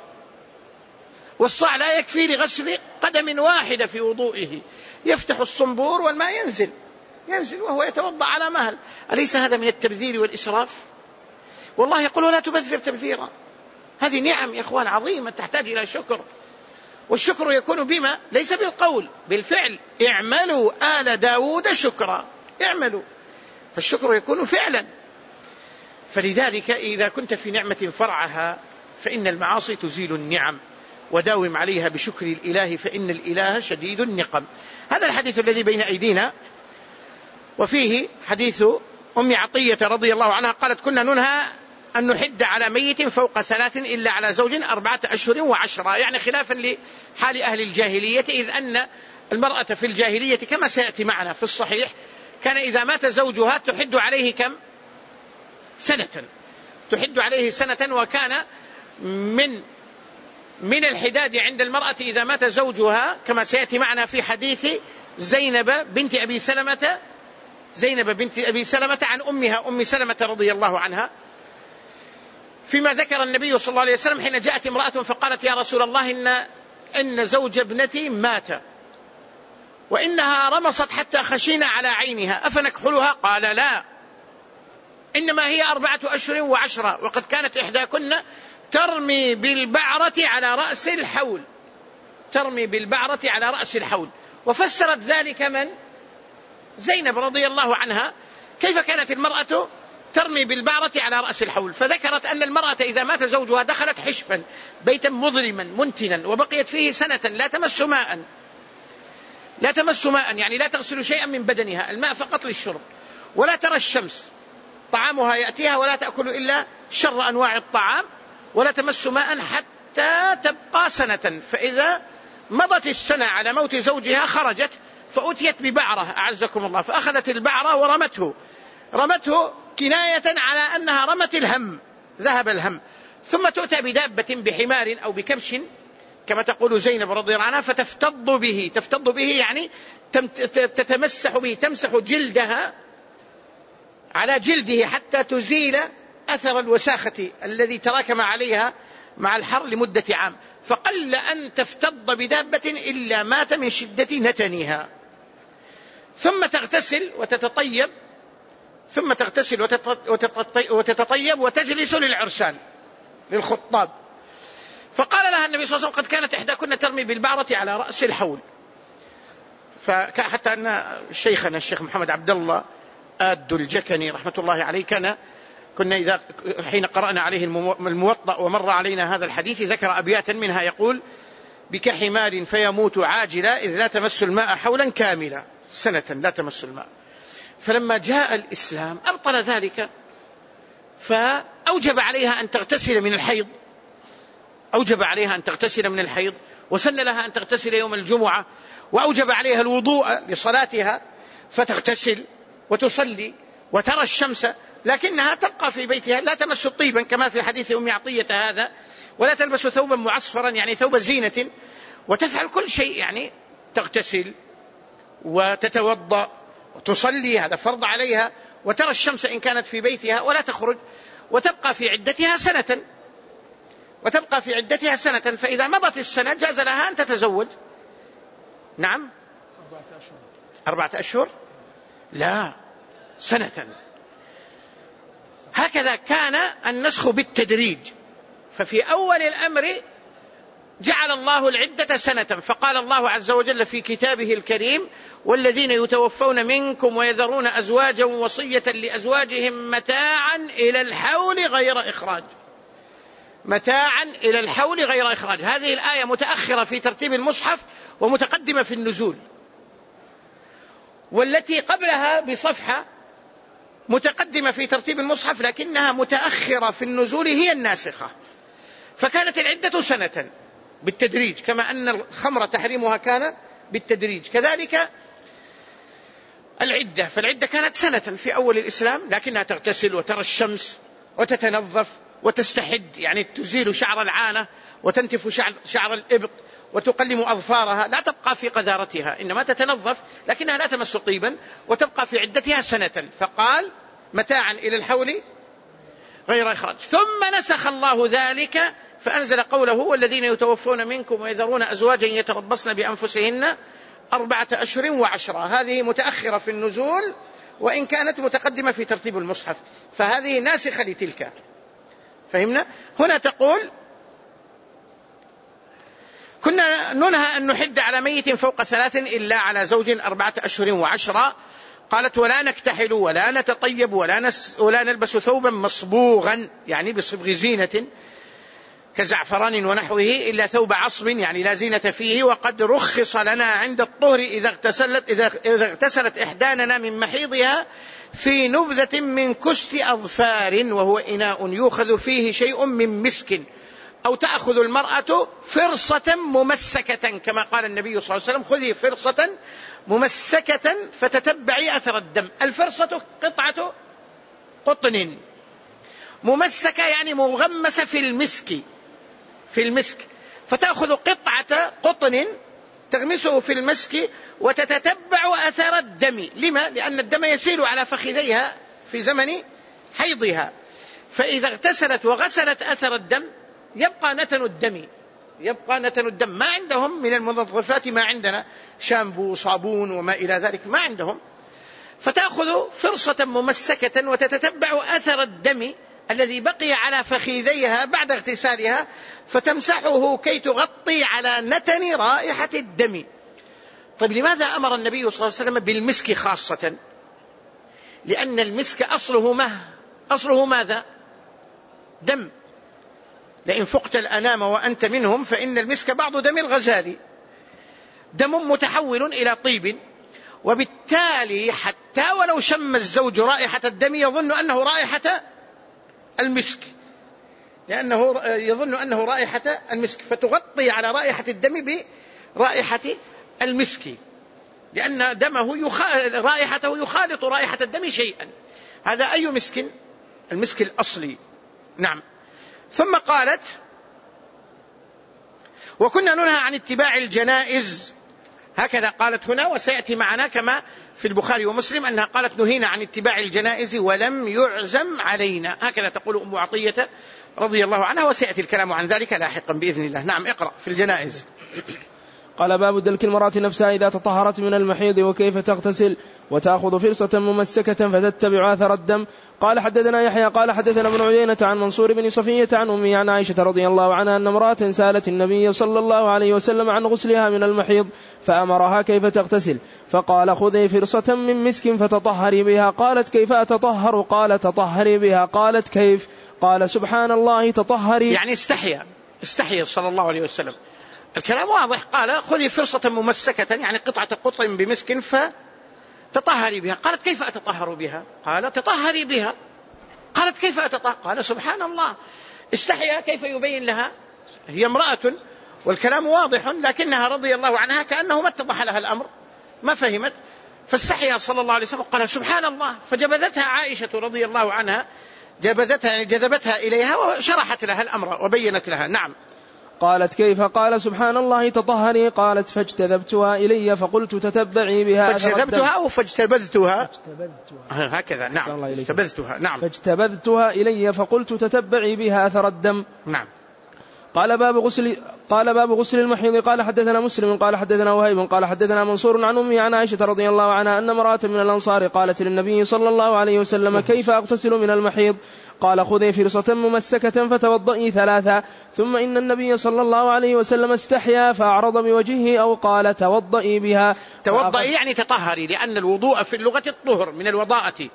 والصاع لا يكفيه لغسل قدم واحدة في وضوئه، يفتح الصنبور والماء ينزل ينزل وهو يتوضأ على مهل. أليس هذا من التبذير والإسراف؟ والله يقول لا تبذر تبذيرا. هذه نعم يا إخوان عظيمة تحتاج إلى شكر، والشكر يكون بما؟ ليس بالقول، بالفعل. اعملوا آل داود شكرا، اعملوا، فالشكر يكون فعلا. فلذلك إذا كنت في نعمة فرعها فإن المعاصي تزيل النعم، وداوم عليها بشكر الإله فإن الإله شديد النقم. هذا الحديث الذي بين أيدينا، وفيه حديث أم عطية رضي الله عنها قالت كنا ننهى أن نحد على ميت فوق ثلاث إلا على زوج أربعة أشهر وعشرة، يعني خلافا لحال أهل الجاهلية، إذ أن المرأة في الجاهلية كما سيأتي معنا في الصحيح كان إذا مات زوجها تحد عليه كم؟ سنة، تحد عليه سنة. وكان من من الحداد عند المرأة إذا مات زوجها كما سيأتي معنا في حديث زينب بنت أبي سلمة زينب بنت أبي سلمة عن أمها أم سلمة رضي الله عنها، فيما ذكر النبي صلى الله عليه وسلم حين جاءت امرأة فقالت يا رسول الله إن, إن زوج ابنتي مات وإنها رمصت حتى خشينا على عينها أفنكحلها؟ قال لا، إنما هي أربعة أشهر وعشرة، وقد كانت إحداكن ترمي بالبعرة على رأس الحول، ترمي بالبعرة على رأس الحول. وفسرت ذلك من؟ زينب رضي الله عنها، كيف كانت المرأة ترمي بالبعرة على رأس الحول. فذكرت أن المرأة إذا مات زوجها دخلت حشفا بيتا مظلما منتنا وبقيت فيه سنة لا تمس ماء، لا تمس ماء يعني لا تغسل شيئا من بدنها، الماء فقط للشرب، ولا ترى الشمس، طعامها يأتيها ولا تأكل إلا شر أنواع الطعام، ولا تمس ماء حتى تبقى سنة. فإذا مضت السنة على موت زوجها خرجت فأتيت ببعرة أعزكم الله، فأخذت البعرة ورمته، رمته كناية على أنها رمت الهم، ذهب الهم. ثم تؤتى بدابة بحمار أو بكبش كما تقول زينب رضي الله عنها فتفتض به، تفتض به يعني تتمسح به، تمسح جلدها على جلده حتى تزيل أثر الوساخة الذي تراكم عليها مع الحر لمدة عام. فقل أن تفتض بدابة إلا مات من شدة نتنها. ثم تغتسل وتتطيب ثم تغتسل وتتطيب وتجلس للعرسان للخطاب. فقال لها النبي صلى الله عليه وسلم قد كانت إحداكن ترمي بالبعرة على رأس الحول. فحتى أن شيخنا الشيخ محمد عبد الله آد الجكني رحمة الله عليه كان كنا إذا حين قرأنا عليه الموطأ ومر علينا هذا الحديث ذكر أبياتا منها يقول بكحمار فيموت عاجلا إذ لا تمس الماء حولا كاملا، سنة لا تمس الماء. فلما جاء الإسلام أبطل ذلك، فأوجب عليها أن تغتسل من الحيض، أوجب عليها أن تغتسل من الحيض، وسن لها أن تغتسل يوم الجمعة، وأوجب عليها الوضوء لصلاتها فتغتسل وتصلي وترى الشمس، لكنها تبقى في بيتها لا تمس طيبا كما في حديث أم عطية هذا، ولا تلبس ثوبا معصفرا يعني ثوب زينة، وتفعل كل شيء يعني تغتسل وتتوضأ وتصلي، هذا فرض عليها، وترى الشمس إن كانت في بيتها ولا تخرج، وتبقى في عدتها سنة وتبقى في عدتها سنة. فإذا مضت السنة جاز لها أن تتزوج. نعم أربعة أشهر أربعة أشهر لا سنة. هكذا كان النسخ بالتدريج. ففي أول الأمر جعل الله العدة سنة، فقال الله عز وجل في كتابه الكريم: والذين يتوفون منكم ويذرون أزواجا وصية لأزواجهم متاعا إلى الحول غير إخراج. متاعا إلى الحول غير إخراج. هذه الآية متأخرة في ترتيب المصحف ومتقدمة في النزول، والتي قبلها بصفحة متقدمة في ترتيب المصحف لكنها متأخرة في النزول، هي الناسخة. فكانت العدة سنة بالتدريج، كما أن الخمر تحريمها كان بالتدريج، كذلك العدة. فالعدة كانت سنة في أول الإسلام، لكنها تغتسل وترى الشمس وتتنظف وتستحد، يعني تزيل شعر العانة وتنتف شعر, شعر الإبط وتقلم أظفارها، لا تبقى في قذارتها، إنما تتنظف لكنها لا تمس طيبا، وتبقى في عدتها سنة. فقال: متاعا إلى الحول غير إخراج. ثم نسخ الله ذلك فأنزل قوله: والذين يتوفون منكم ويذرون أزواجا يتربصن بأنفسهن أربعة أشهر وعشرة. هذه متأخرة في النزول وإن كانت متقدمة في ترتيب المصحف، فهذه ناسخة لتلك. فهمنا؟ هنا تقول: كنا ننهى أن نحد على ميت فوق ثلاث إلا على زوج أربعة أشهر وعشرة. قالت: ولا نكتحل ولا نتطيب ولا, نس ولا نلبس ثوبا مصبوغا، يعني بصبغ زينة كزعفران ونحوه، إلا ثوب عصب، يعني لا زينة فيه. وقد رخص لنا عند الطهر إذا اغتسلت, إذا إذا اغتسلت إحداننا من محيضها في نبذة من كست أظفار، وهو إناء يؤخذ فيه شيء من مسك، أو تأخذ المرأة فرصة ممسكة، كما قال النبي صلى الله عليه وسلم: خذي فرصة ممسكة فتتبعي أثر الدم. الفرصة قطعة قطن، ممسكة يعني مغمسة في المسك في المسك فتأخذ قطعة قطن تغمسه في المسك وتتتبع أثر الدم. لما؟ لأن الدم يسيل على فخذيها في زمن حيضها، فإذا اغتسلت وغسلت أثر الدم يبقى نتن الدم يبقى نتن الدم. ما عندهم من المنظفات ما عندنا، شامبو صابون وما إلى ذلك ما عندهم. فتأخذ فرصة ممسكة وتتتبع أثر الدم الذي بقي على فخذيها بعد اغتسالها، فتمسحه كي تغطي على نتن رائحة الدم. طيب، لماذا أمر النبي صلى الله عليه وسلم بالمسك خاصة؟ لأن المسك أصله ما أصله ماذا؟ دم. لئن فقت الأنام وأنت منهم فإن المسك بعض دم الغزال، دم متحول إلى طيب، وبالتالي حتى ولو شم الزوج رائحة الدم يظن أنه رائحة المسك، لأنه يظن أنه رائحة المسك، فتغطي على رائحة الدم برائحة المسك، لأن دمه يخال... رائحته يخالط رائحة الدم شيئا. هذا أي مسك؟ المسك الأصلي. نعم. ثم قالت: وكنا ننهى عن اتباع الجنائز. هكذا قالت هنا، وسيأتي معنا كما في البخاري ومسلم أنها قالت: نهينا عن اتباع الجنائز ولم يعزم علينا. هكذا تقول أم عطية رضي الله عنها، وسيأتي الكلام عن ذلك لاحقا بإذن الله. نعم، اقرأ في الجنائز. قال: باب دلك المرأة نفسها إذا تطهرت من المحيض وكيف تغتسل وتأخذ فرصة ممسكة فتتبع آثر الدم. قال: حدثنا يحيى قال حدثنا ابن عيينة عن منصور بن صفية عن أمي عن عائشة رضي الله عنها أن امرأة سألت النبي صلى الله عليه وسلم عن غسلها من المحيض فأمرها كيف تغتسل، فقال: خذي فرصة من مسك فتطهري بها. قالت: كيف أتطهر؟ قال: تطهري بها. قالت: كيف؟ قال: سبحان الله تطهري. يعني استحيا استحيا صلى الله عليه وسلم. الكلام واضح. قال: خذي فرصة ممسكة، يعني قطعة قطن بمسك فتطهري بها. قالت: كيف أتطهر بها؟ قال: تطهري بها. قالت: كيف أتطهر؟ قال: سبحان الله. استحيا كيف يبين لها؟ هي امرأة والكلام واضح، لكنها رضي الله عنها كأنه ما اتضح لها الأمر، ما فهمت، فاستحيا صلى الله عليه وسلم قال: سبحان الله. فجبذتها عائشة رضي الله عنها، جبذتها يعني جذبتها إليها وشرحت لها الأمر وبينت لها. نعم. قالت: كيف؟ قال: سبحان الله تطهري. قالت: فاجتذبتها إلي فقلت تتبعي بها. فاجتذبتها أو فاجتبذتها؟ هكذا. نعم. اجتبذتها. نعم. فاجتبذتها إلي فقلت تتبعي بها أثر الدم. نعم. قال باب غسل قال باب غسل المحيض. قال حدثنا مسلم قال حدثنا وهيب قال حدثنا منصور عن أمي عن عائشة رضي الله عنها أن امرأة من الأنصار قالت للنبي صلى الله عليه وسلم كيف أغتسل من المحيض؟ قال خذي فرصة ممسكة فتوضئي ثلاثا. ثم إن النبي صلى الله عليه وسلم استحيا فأعرض بوجهه أو قال توضئي بها. توضئي يعني تطهري، لأن الوضوء في اللغة الطهر من الوضاءة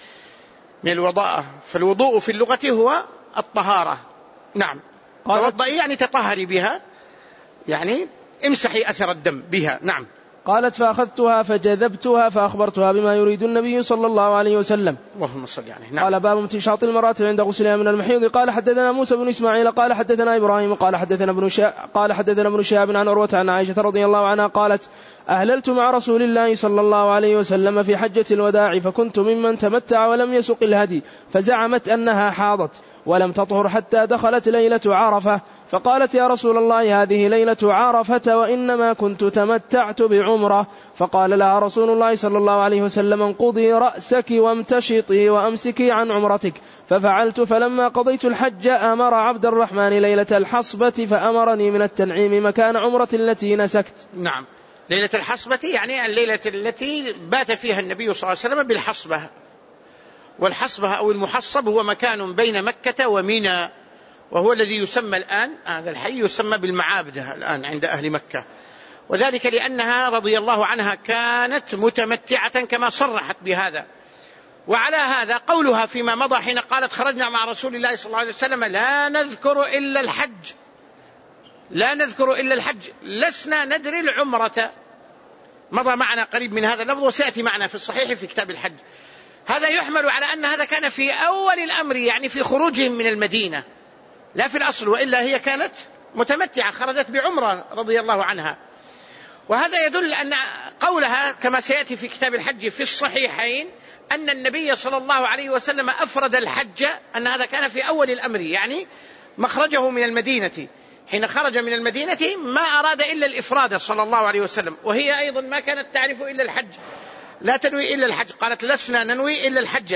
من الوضاءة فالوضوء في اللغة هو الطهارة. نعم. توضئي يعني تطهري بها، يعني امسحي أثر الدم بها. نعم. قالت فأخذتها فجذبتها فأخبرتها بما يريد النبي صلى الله عليه وسلم. اللهم صل عليه. نعم. قال باب امتشاط المرأة عند غسلها من المحيض. قال حدثنا موسى بن إسماعيل قال حدثنا إبراهيم قال حدثنا ابن شهاب قال حدثنا ابن شهاب عن عروة عن عائشة رضي الله عنها قالت أهللت مع رسول الله صلى الله عليه وسلم في حجة الوداع فكنت ممن تمتع ولم يسق الهدي، فزعمت أنها حاضت ولم تطهر حتى دخلت ليلة عرفة، فقالت يا رسول الله هذه ليلة عرفة وإنما كنت تمتعت بعمرة. فقال لها رسول الله صلى الله عليه وسلم انقضي رأسك وامتشطي وأمسكي عن عمرتك. ففعلت، فلما قضيت الحج أمر عبد الرحمن ليلة الحصبة فأمرني من التنعيم مكان عمرة التي نسكت. نعم. ليلة الحصبة يعني الليلة التي بات فيها النبي صلى الله عليه وسلم بالحصبة، والحصبة أو المحصب هو مكان بين مكة ومنى، وهو الذي يسمى الآن هذا الحي يسمى بالمعابدة الآن عند أهل مكة، وذلك لأنها رضي الله عنها كانت متمتعة كما صرحت بهذا. وعلى هذا قولها فيما مضى حين قالت خرجنا مع رسول الله صلى الله عليه وسلم لا نذكر إلا الحج لا نذكر إلا الحج لسنا ندري العمرة، مضى معنا قريب من هذا اللفظ وسيأتي معنا في الصحيح في كتاب الحج. هذا يحمل على أن هذا كان في أول الأمر، يعني في خروجهم من المدينة، لا في الأصل، وإلا هي كانت متمتعة خرجت بعمرة رضي الله عنها. وهذا يدل أن قولها كما سيأتي في كتاب الحج في الصحيحين أن النبي صلى الله عليه وسلم أفرد الحج، أن هذا كان في أول الأمر، يعني مخرجه من المدينة. حين خرج من المدينة ما أراد إلا الإفراد صلى الله عليه وسلم، وهي أيضا ما كانت تعرف إلا الحج، لا تنوي إلا الحج، قالت لسنا ننوي إلا الحج.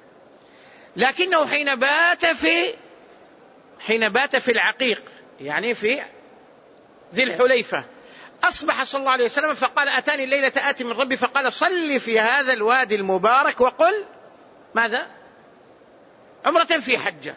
لكنه حين بات في حين بات في العقيق، يعني في ذي الحليفة، أصبح صلى الله عليه وسلم فقال أتاني الليلة آتي من ربي فقال صل في هذا الوادي المبارك وقل ماذا؟ عمرة في حجة.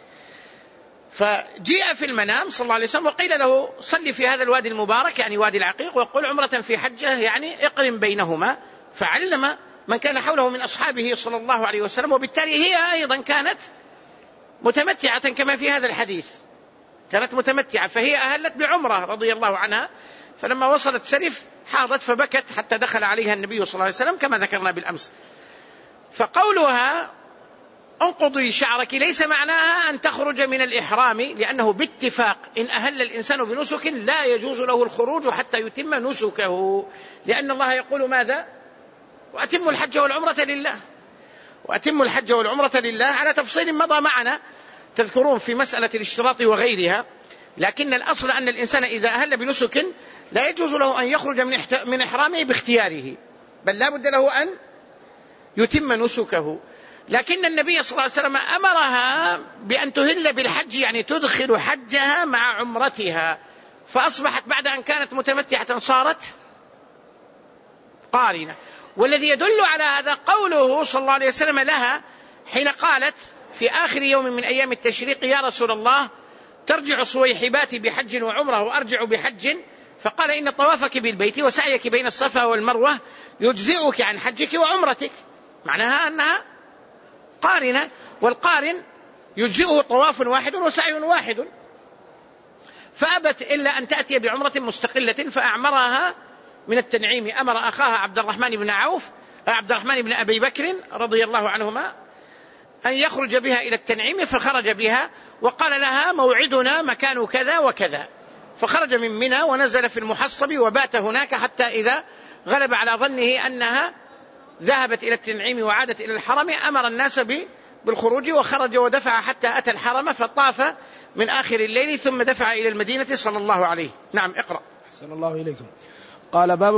فجيء في المنام صلى الله عليه وسلم وقيل له صل في هذا الوادي المبارك يعني وادي العقيق وقل عمرة في حجة، يعني اقرن بينهما. فعلم من كان حوله من أصحابه صلى الله عليه وسلم، وبالتالي هي أيضا كانت متمتعة كما في هذا الحديث، كانت متمتعة، فهي أهلت بعمرة رضي الله عنها، فلما وصلت سرف حاضت فبكت حتى دخل عليها النبي صلى الله عليه وسلم كما ذكرنا بالأمس. فقولها انقضي شعرك ليس معناها أن تخرج من الإحرام، لأنه باتفاق إن أهل الإنسان بنسك لا يجوز له الخروج حتى يتم نسكه، لأن الله يقول ماذا؟ وأتموا الحج والعمرة لله، وأتموا الحج والعمرة لله على تفصيل مضى معنا تذكرون في مسألة الاشتراط وغيرها. لكن الأصل أن الإنسان إذا أهل بنسك لا يجوز له أن يخرج من إحرامه باختياره، بل لا بد له أن يتم نسكه. لكن النبي صلى الله عليه وسلم أمرها بأن تهل بالحج، يعني تدخل حجها مع عمرتها، فأصبحت بعد أن كانت متمتعة صارت قارنة. والذي يدل على هذا قوله صلى الله عليه وسلم لها حين قالت في آخر يوم من أيام التشريق يا رسول الله ترجع صويحباتي بحج وعمره وأرجع بحج، فقال إن طوافك بالبيت وسعيك بين الصفا والمروة يجزئك عن حجك وعمرتك، معناها أنها قارنة، والقارن يجزئه طواف واحد وسعي واحد. فأبت إلا أن تأتي بعمرة مستقلة فأعمرها من التنعيم، أمر أخاها عبد الرحمن بن عوف عبد الرحمن بن أبي بكر رضي الله عنهما أن يخرج بها إلى التنعيم، فخرج بها وقال لها موعدنا مكان كذا وكذا، فخرج من منى ونزل في المحصب وبات هناك حتى إذا غلب على ظنه أنها ذهبت إلى التنعيم وعادت إلى الحرم أمر الناس بالخروج وخرج ودفع حتى أتى الحرم فطاف من آخر الليل ثم دفع إلى المدينة صلى الله عليه. نعم اقرأ. أحسن الله إليكم. قال باب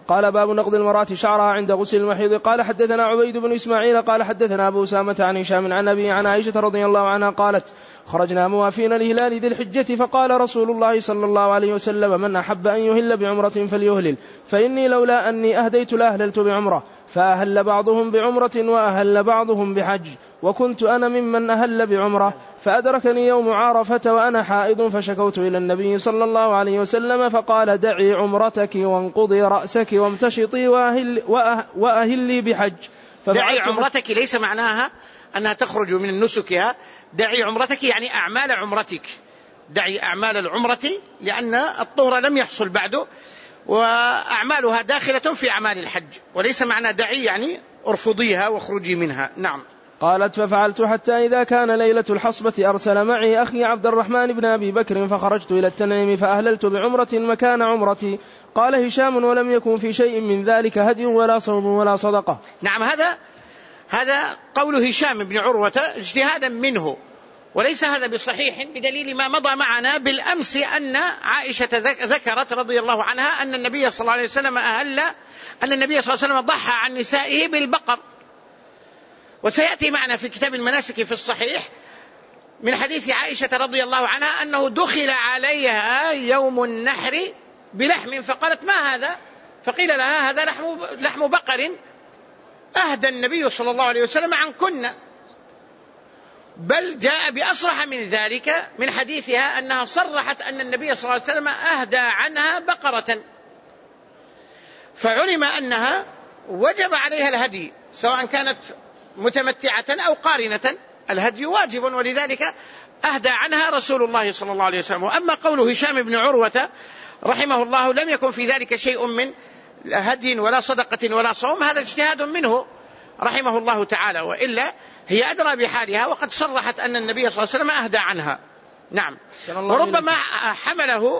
قال باب نقض المرأة شعرها عند غسل المحيض. قال حدثنا عبيد بن إسماعيل قال حدثنا أبو أسامة عن هشام عن أبي عن عائشة رضي الله عنها قالت خرجنا موافين لهلال ذي الحجة فقال رسول الله صلى الله عليه وسلم من أحب أن يهل بعمرة فليهلل فإني لولا أني أهديت لأهللت بعمرة فأهل بعضهم بعمرة وأهل بعضهم بحج وكنت أنا ممن أهل بعمرة فأدركني يوم عرفة وأنا حائض فشكوت إلى النبي صلى الله عليه وسلم فقال دعي عمرتك وانقضي رأسك وامتشطي وأهل وأهلي بحج. دعي عمرتك ليس معناها أنها تخرج من نسكها، دعي عمرتك يعني أعمال عمرتك، دعي أعمال العمرة لأن الطهر لم يحصل بعده وأعمالها داخلة في أعمال الحج، وليس معنى دعي يعني ارفضيها واخرجي منها. نعم. قالت ففعلت حتى إذا كان ليلة الحصبة أرسل معي أخي عبد الرحمن بن أبي بكر فخرجت إلى التنعيم فأهللت بعمرة مكان عمرتي. قال هشام ولم يكن في شيء من ذلك هدي ولا صوم ولا صدقة. نعم، هذا هذا قول هشام بن عروة اجتهادا منه، وليس هذا بصحيح بدليل ما مضى معنا بالأمس أن عائشة ذكرت رضي الله عنها أن النبي صلى الله عليه وسلم أهل أن النبي صلى الله عليه وسلم ضحى عن نسائه بالبقر، وسيأتي معنا في كتاب المناسك في الصحيح من حديث عائشة رضي الله عنها أنه دخل عليها يوم النحر بلحم فقالت ما هذا؟ فقيل لها هذا لحم, لحم بقر أهدى النبي صلى الله عليه وسلم عن كنا، بل جاء بأصرح من ذلك من حديثها أنها صرحت أن النبي صلى الله عليه وسلم أهدى عنها بقرة، فعلم أنها وجب عليها الهدي سواء كانت متمتعة أو قارنة، الهدي واجب، ولذلك أهدى عنها رسول الله صلى الله عليه وسلم. وأما قول هشام بن عروة رحمه الله لم يكن في ذلك شيء من هدي ولا صدقة ولا صوم، هذا اجتهاد منه رحمه الله تعالى، وإلا هي أدرى بحالها وقد صرحت أن النبي صلى الله عليه وسلم أهدى عنها. نعم. وربما حمله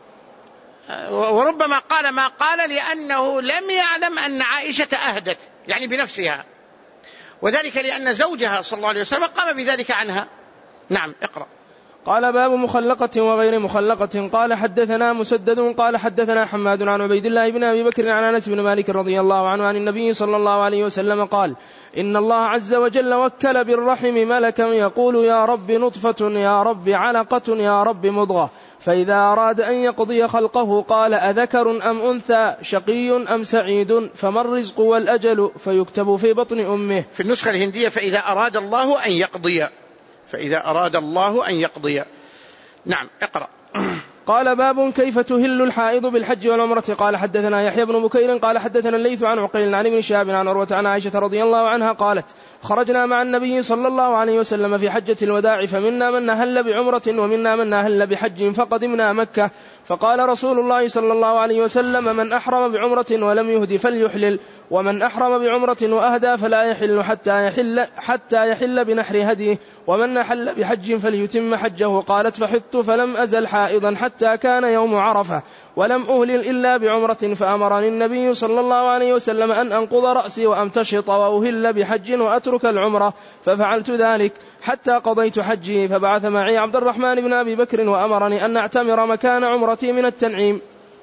وربما قال ما قال لأنه لم يعلم أن عائشة أهدت يعني بنفسها، وذلك لأن زوجها صلى الله عليه وسلم قام بذلك عنها. نعم. اقرأ. قال باب مخلقة وغير مخلقة. قال حدثنا مسدد قال حدثنا حماد عن عبيد الله بن أبي بكر عن أنس بن مالك رضي الله عنه عن النبي صلى الله عليه وسلم قال إن الله عز وجل وكل بالرحم ملكا يقول يا رب نطفة يا رب علقة يا رب مضغة، فإذا أراد أن يقضي خلقه قال أذكر أم أنثى شقي أم سعيد فما الرزق والأجل فيكتب في بطن أمه. في النسخة الهندية فإذا أراد الله أن يقضي، فإذا أراد الله أن يقضي. نعم. اقرأ. قال باب كيف تهل الحائض بالحج والعمرة. قال حدثنا يحيى بن بكير قال حدثنا الليث عن عقيل عن ابن شهاب عن عروة عن عائشة رضي الله عنها قالت خرجنا مع النبي صلى الله عليه وسلم في حجة الوداع فمنا من أهل بعمرة ومنا من أهل بحج فقدمنا مكة فقال رسول الله صلى الله عليه وسلم من أحرم بعمرة ولم يهد فليحلل، ومن أحرم بعمرة وأهدى فلا يحل حتى يحل, حتى يحل بنحر هديه، ومن أحل بحج فليتم حجه. قالت فحطت فلم أزل حائضا حتى كان يوم عرفة ولم أهلل إلا بعمرة، فأمرني النبي صلى الله عليه وسلم أن أنقض رأسي وأمتشط وأهل بحج وأترك العمرة، ففعلت ذلك حتى قضيت حجي، فبعث معي عبد الرحمن بن أبي بكر وأمرني أن أعتمر مكان عمرتي من التنعيم.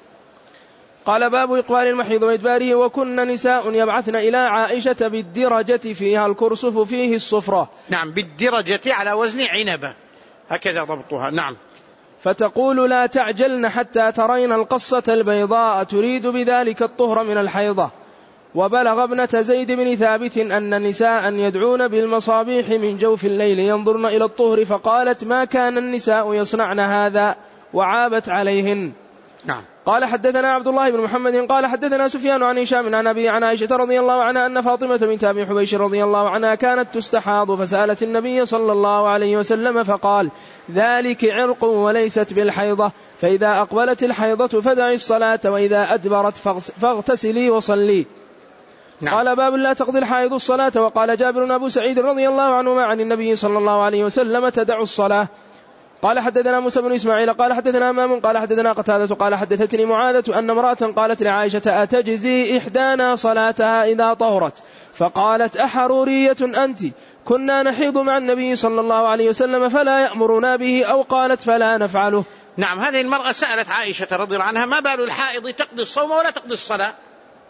قال باب إقبال المحيض وإدباره. وكن نساء يبعثن إلى عائشة بالدرجة فيها الكرسف فيه الصفرة. نعم، بالدرجة على وزن عنبة هكذا ضبطها. نعم. فتقول لا تعجلن حتى ترين القصة البيضاء تريد بذلك الطهر من الحيضة. وبلغ ابنة زيد بن ثابت أن نساء يدعون بالمصابيح من جوف الليل ينظرن إلى الطهر، فقالت ما كان النساء يصنعن هذا وعابت عليهن. نعم. قال حدثنا عبد الله بن محمد قال حدثنا سفيان عن هشام عن أبي عن عائشة رضي الله عنها أن فاطمة بنت أبي حبيش رضي الله عنها كانت تستحاض فسألت النبي صلى الله عليه وسلم فقال ذلك عرق وليست بالحيضة، فإذا أقبلت الحيضة فدعي الصلاة وإذا أدبرت فاغتسلي وصلي. نعم. قال باب لا تقضي الحائض الصلاة. وقال جابر أبو سعيد رضي الله عنهما عن النبي صلى الله عليه وسلم تدع الصلاة. قال حدثنا موسى بن إسماعيل قال حدثنا أمام قال حدثنا قتادة قال حدثتني معاذة أن امرأة قالت لعائشة أتجزي إحدانا صلاتها إذا طهرت؟ فقالت أحرورية أنت؟ كنا نحيض مع النبي صلى الله عليه وسلم فلا يأمرنا به، أو قالت فلا نفعله. نعم. هذه المرأة سألت عائشة رضي الله عنها ما بال الحائض تقضي الصوم ولا تقضي الصلاة؟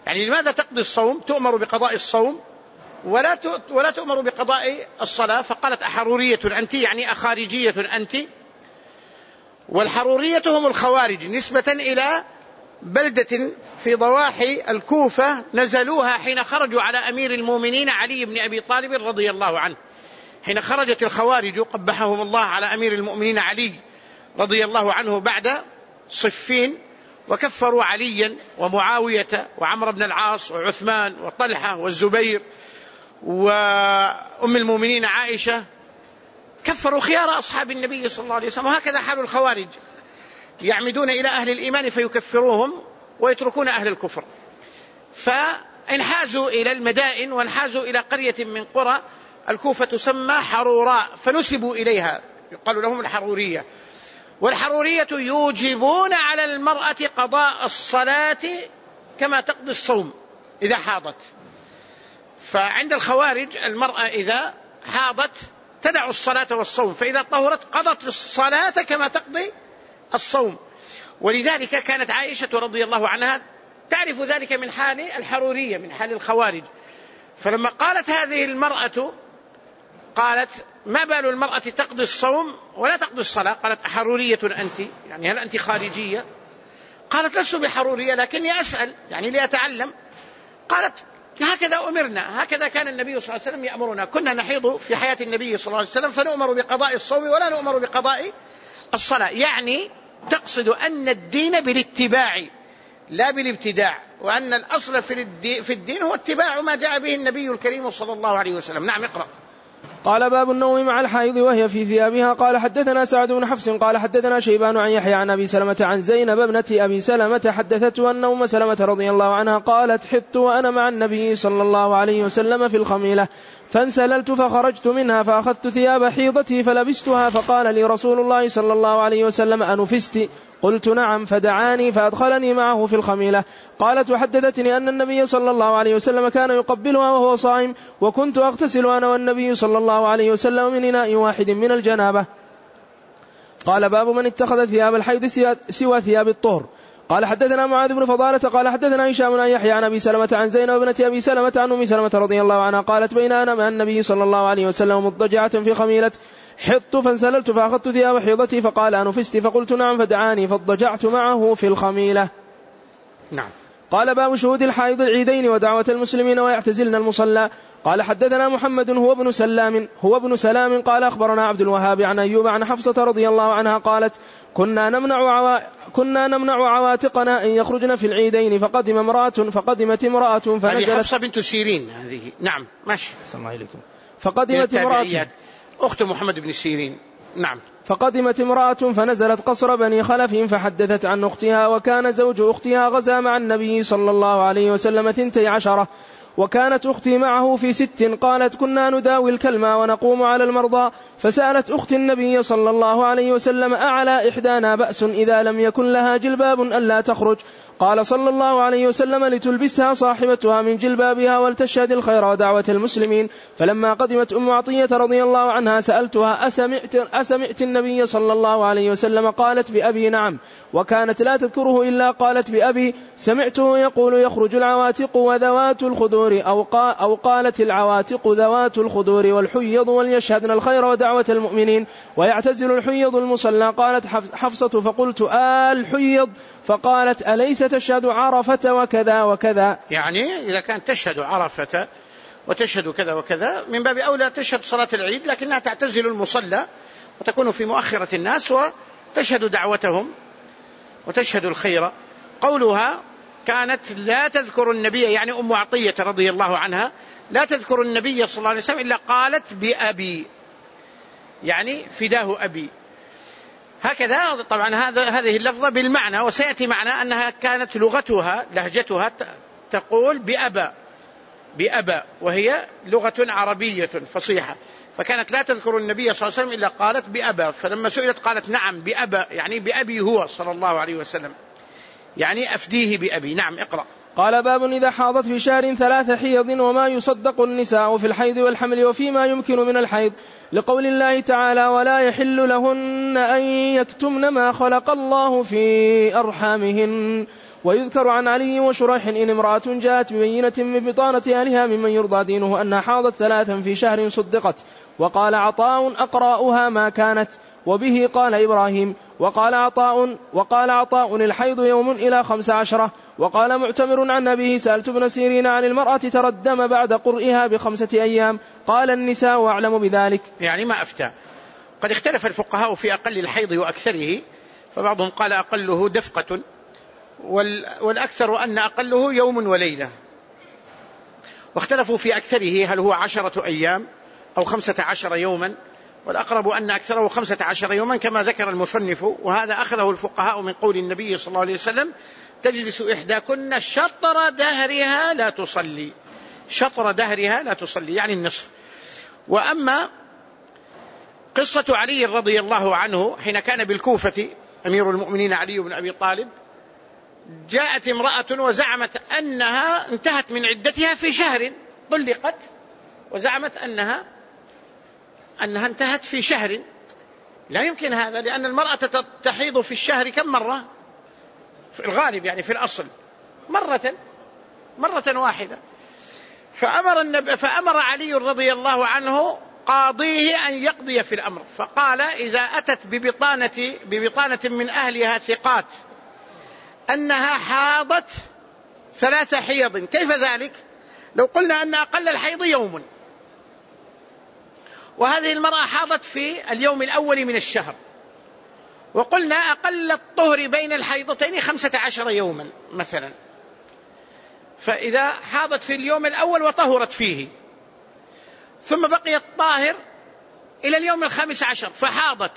يعني لماذا تقضي الصوم؟ تؤمر بقضاء الصوم ولا ولا تؤمر بقضاء الصلاة. فقالت أحرورية أنت؟ يعني أخارجية أنت؟ والحرورية هم الخوارج نسبة إلى بلدة في ضواحي الكوفة نزلوها حين خرجوا على أمير المؤمنين علي بن أبي طالب رضي الله عنه. حين خرجت الخوارج قبحهم الله على أمير المؤمنين علي رضي الله عنه بعد صفين، وكفروا عليا ومعاوية وعمر بن العاص وعثمان وطلحة والزبير وأم المؤمنين عائشة، كفروا خيار أصحاب النبي صلى الله عليه وسلم. وهكذا حال الخوارج، يعمدون إلى أهل الإيمان فيكفروهم ويتركون أهل الكفر. فانحازوا إلى المدائن وانحازوا إلى قرية من قرى الكوفة تسمى حروراء، فنسبوا إليها، يقال لهم الحرورية. والحرورية يوجبون على المرأة قضاء الصلاة كما تقضي الصوم إذا حاضت. فعند الخوارج المرأة إذا حاضت تدع الصلاة والصوم، فإذا طهرت قضت الصلاة كما تقضي الصوم. ولذلك كانت عائشة رضي الله عنها تعرف ذلك من حال الحرورية، من حال الخوارج. فلما قالت هذه المرأة، قالت: ما بال المرأة تقضي الصوم ولا تقضي الصلاة؟ قالت: أحرورية أنت؟ يعني هل أنت خارجية؟ قالت: لست بحرورية لكني أسأل، يعني لأتعلم. قالت: هكذا أمرنا، هكذا كان النبي صلى الله عليه وسلم يأمرنا، كنا نحيض في حياة النبي صلى الله عليه وسلم فنؤمر بقضاء الصوم ولا نؤمر بقضاء الصلاة. يعني تقصد أن الدين بالاتباع لا بالابتداع، وأن الأصل في الدين هو اتباع ما جاء به النبي الكريم صلى الله عليه وسلم. نعم، اقرأ. قال: باب النوم مع الحائض وهي في ثيابها. قال: حدثنا سعد بن حفص قال حدثنا شيبان عن يحيى عن أبي سلمة عن زينب ابنة أبي سلمة حدثته أن أم سلمة رضي الله عنها قالت: حضت وأنا مع النبي صلى الله عليه وسلم في الخميلة، فانسللت فخرجت منها فأخذت ثياب حيضتي فلبستها، فقال لي رسول الله صلى الله عليه وسلم: أنفست؟ قلت: نعم، فدعاني فأدخلني معه في الخميلة. قالت: وحدثتني أن النبي صلى الله عليه وسلم كان يقبلها وهو صائم، وكنت أغتسل أنا والنبي صلى الله عليه وسلم من إناء واحد من الجنابة. قال: باب من اتخذ ثياب الحيض سوى ثياب الطهر. قال: حدثنا معاذ بن فضالة قال حدثنا هشام عن يحيى عن أبي سلمة عن زينب ابنة أبي سلمة عن أم سلمة رضي الله عنها قالت: بين أنا مع النبي صلى الله عليه وسلم مضطجعة في خميلة، حضت فانسللت فأخذت ثياب حيضتي، فقال: أنفست؟ فقلت: نعم، فدعاني فاضطجعت معه في الخميلة. نعم. قال: باب شهود الحائض العيدين ودعوة المسلمين ويعتزلن المصلى. قال: حدثنا محمد هو ابن سلام هو ابن سلام قال: أخبرنا عبد الوهاب عن أيوب عن حفصة رضي الله عنها قالت: كنا نمنع عوا... كنا نمنع عواتقنا أن يخرجن في العيدين، فقدم امرأة فقدمت امرأة فنزلت. هذه حفصة بنت سيرين هذه. نعم، ماشي. السلام عليكم. فقدمت امرأة أخت محمد بن سيرين. نعم. فقدمت امرأة فنزلت قصر بني خلف فحدثت عن أختها، وكان زوج أختها غزا مع النبي صلى الله عليه وسلم ثنتي عشرة، وكانت أختي معه في ست. قالت: كنا نداوي الكلمة ونقوم على المرضى، فسألت أخت النبي صلى الله عليه وسلم: أعلى إحدانا بأس إذا لم يكن لها جلباب ألا تخرج؟ قال صلى الله عليه وسلم: لتلبسها صاحبتها من جلبابها ولتشهد الخير ودعوة المسلمين. فلما قدمت أم عطية رضي الله عنها سألتها: أسمعت, أسمعت النبي صلى الله عليه وسلم؟ قالت: بأبي نعم. وكانت لا تذكره إلا قالت: بأبي سمعته يقول: يخرج العواتق وذوات الخدور، أو, قا أو قالت: العواتق ذوات الخدور والحيض وليشهدن الخير ودعوة المؤمنين ويعتزل الحيض المصلى. قالت حفصة: فقلت: آل الحيض؟ فقالت: أليس تشهد عرفة وكذا وكذا؟ يعني إذا كانت تشهد عرفة وتشهد كذا وكذا من باب أولى تشهد صلاة العيد، لكنها تعتزل المصلى وتكون في مؤخرة الناس وتشهد دعوتهم وتشهد الخير. قولها كانت لا تذكر النبي، يعني أم عطية رضي الله عنها لا تذكر النبي صلى الله عليه وسلم إلا قالت: بأبي، يعني فداه أبي. هكذا طبعا هذا هذه اللفظة بالمعنى، وسيأتي معنى أنها كانت لغتها لهجتها تقول بأبا بأبا، وهي لغة عربية فصيحة، فكانت لا تذكر النبي صلى الله عليه وسلم إلا قالت بأبا. فلما سئلت قالت: نعم بأبا، يعني بأبي هو صلى الله عليه وسلم، يعني أفديه بأبي. نعم، اقرأ. قال باب إذا حاضت في شهر ثلاث حيض وما يصدق النساء في الحيض والحمل وفيما يمكن من الحيض، لقول الله تعالى ولا يحل لهن أن يكتمن ما خلق الله في أرحامهن. ويذكر عن علي وشريح إن امرأة جاءت ببينة من بطانة أهلها ممن يرضى دينه أنها حاضت ثلاثا في شهر صدقت. وقال عطاء أقرأها ما كانت، وبه قال إبراهيم. وقال عطاء وقال عطاء الحيض يوم إلى خمس عشرة. وقال معتمر عن أبيه سألت ابن سيرين عن المرأة تردم بعد قرئها بخمسة أيام، قال النساء أعلم بذلك. يعني ما أفتى. قد اختلف الفقهاء في أقل الحيض وأكثره، فبعضهم قال أقله دفقة، والأكثر أن أقله يوم وليلة، واختلفوا في أكثره هل هو عشرة أيام أو خمسة عشر يوما، والأقرب أن أكثره خمسة عشر يوما كما ذكر المصنف، وهذا أخذه الفقهاء من قول النبي صلى الله عليه وسلم تجلس إحداكن شطر دهرها لا تصلي، شطر دهرها لا تصلي يعني النصف. وأما قصة علي رضي الله عنه حين كان بالكوفة أمير المؤمنين علي بن أبي طالب، جاءت امرأة وزعمت أنها انتهت من عدتها في شهر، طلقت وزعمت أنها أنها انتهت في شهر. لا يمكن هذا، لأن المرأة تحيض في الشهر كم مرة؟ في الغالب يعني في الأصل مرة مرة واحدة. فأمر, النبي فأمر علي رضي الله عنه قاضيه أن يقضي في الأمر، فقال إذا أتت ببطانة, ببطانة من أهلها ثقات أنها حاضت ثلاث حيض، كيف ذلك؟ لو قلنا أن أقل الحيض يوم، وهذه المرأة حاضت في اليوم الأول من الشهر، وقلنا أقل الطهر بين الحيضتين خمسة عشر يوما مثلا، فإذا حاضت في اليوم الأول وطهرت فيه ثم بقيت طاهر إلى اليوم الخامس عشر فحاضت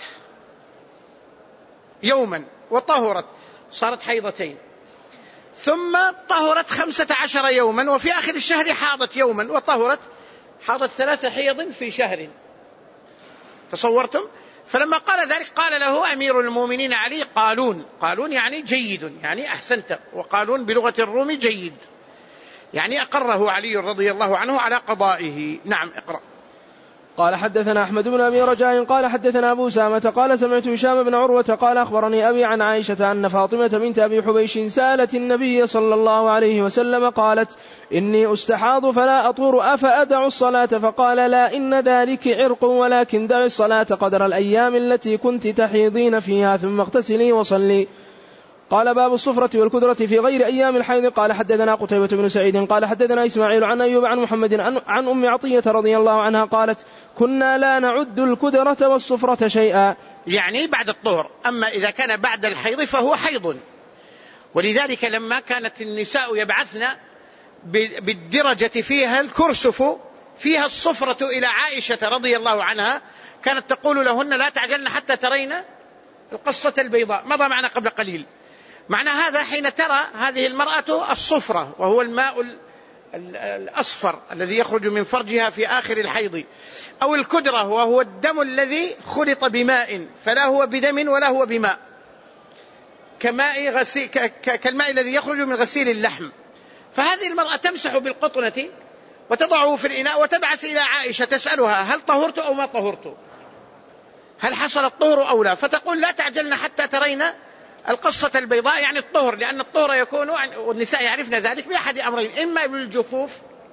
يوما وطهرت صارت حيضتين، ثم طهرت خمسة عشر يوما وفي آخر الشهر حاضت يوما وطهرت، حاضت ثلاث حيض في شهر. تصورتم؟ فلما قال ذلك قال له أمير المؤمنين علي قالون، قالون يعني جيد، يعني أحسنت، وقالون بلغة الروم جيد، يعني أقره علي رضي الله عنه على قضائه. نعم اقرأ. قال حدثنا أحمد بن أبي رجاء قال حدثنا أبو سامة قال سمعت هشام بن عروة قال أخبرني أبي عن عائشة أن فاطمة بنت أبي حبيش سألت النبي صلى الله عليه وسلم قالت إني أستحاض فلا أطهر أفأدع الصلاة؟ فقال لا، إن ذلك عرق، ولكن دع الصلاة قدر الأيام التي كنت تحيضين فيها ثم اغتسلي وصلي. قال باب الصفرة والكدرة في غير أيام الحيض. قال حدثنا قتيبة بن سعيد قال حدثنا إسماعيل عن أيوب عن محمد عن أم عطية رضي الله عنها قالت كنا لا نعد الكدرة والصفرة شيئا، يعني بعد الطهر، أما إذا كان بعد الحيض فهو حيض. ولذلك لما كانت النساء يبعثن بالدرجة فيها الكرسف فيها الصفرة إلى عائشة رضي الله عنها، كانت تقول لهن لا تعجلن حتى ترين القصة البيضاء، مضى معنا قبل قليل. معنى هذا حين ترى هذه المرأة الصفرة وهو الماء الأصفر الذي يخرج من فرجها في آخر الحيض، أو الكدرة وهو الدم الذي خلط بماء فلا هو بدم ولا هو بماء، كماء غسيل كالماء الذي يخرج من غسيل اللحم، فهذه المرأة تمسح بالقطنة وتضعه في الإناء وتبعث إلى عائشة تسألها هل طهرت أو ما طهرت، هل حصل الطهر أو لا، فتقول لا تعجلن حتى ترين القصة البيضاء، يعني الطهر، لأن الطهر يكون والنساء يعرفن ذلك بأحد أمرين، إما بالجفوف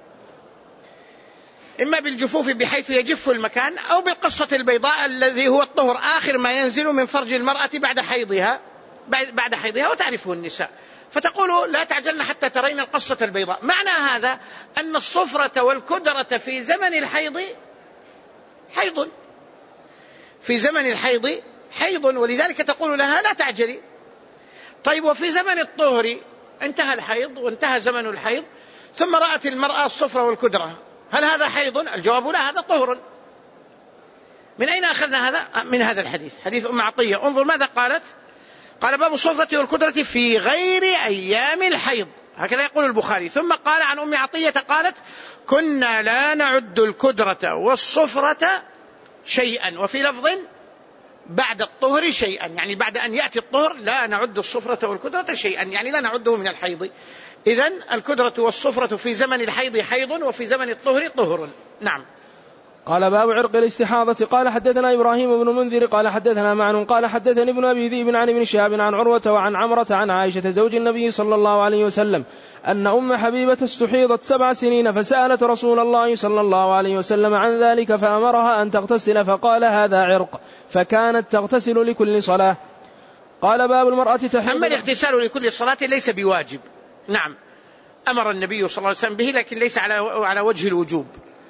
إما بالجفوف بحيث يجف المكان، أو بالقصة البيضاء الذي هو الطهر آخر ما ينزل من فرج المرأة بعد حيضها بعد حيضها وتعرفه النساء، فتقول لا تعجلن حتى ترين القصة البيضاء. معنى هذا أن الصفرة والكدرة في زمن الحيض حيض، في زمن الحيض حيض، ولذلك تقول لها لا تعجلي. طيب وفي زمن الطهر انتهى الحيض وانتهى زمن الحيض ثم رأت المرأة الصفرة والكدرة، هل هذا حيض؟ الجواب لا، هذا طهر. من أين أخذنا هذا؟ من هذا الحديث، حديث أم عطية. انظر ماذا قالت، قال باب الصفرة والكدرة في غير أيام الحيض، هكذا يقول البخاري. ثم قال عن أم عطية قالت كنا لا نعد الكدرة والصفرة شيئا، وفي لفظ بعد الطهر شيئا، يعني بعد أن يأتي الطهر لا نعد الصفرة والكدرة شيئا، يعني لا نعده من الحيض. إذن الكدرة والصفرة في زمن الحيض حيض وفي زمن الطهر طهر. نعم. قال باب عرق الاستحاضة. قال حدثنا إبراهيم بن منذر قال حدثنا معن قال حدثني ابن أبي ذئب عن ابن شهاب عن عروة وعن عمرة عن عائشة زوج النبي صلى الله عليه وسلم أن أم حبيبة استحيضت سبع سنين فسألت رسول الله صلى الله عليه وسلم عن ذلك فأمرها أن تغتسل فقال هذا عرق، فكانت تغتسل لكل صلاة. قال باب المرأة تحيض. أما الاغتسال لكل صلاة ليس بواجب، نعم أمر النبي صلى الله عليه وسلم به لكن ليس على على وجه الوجوب،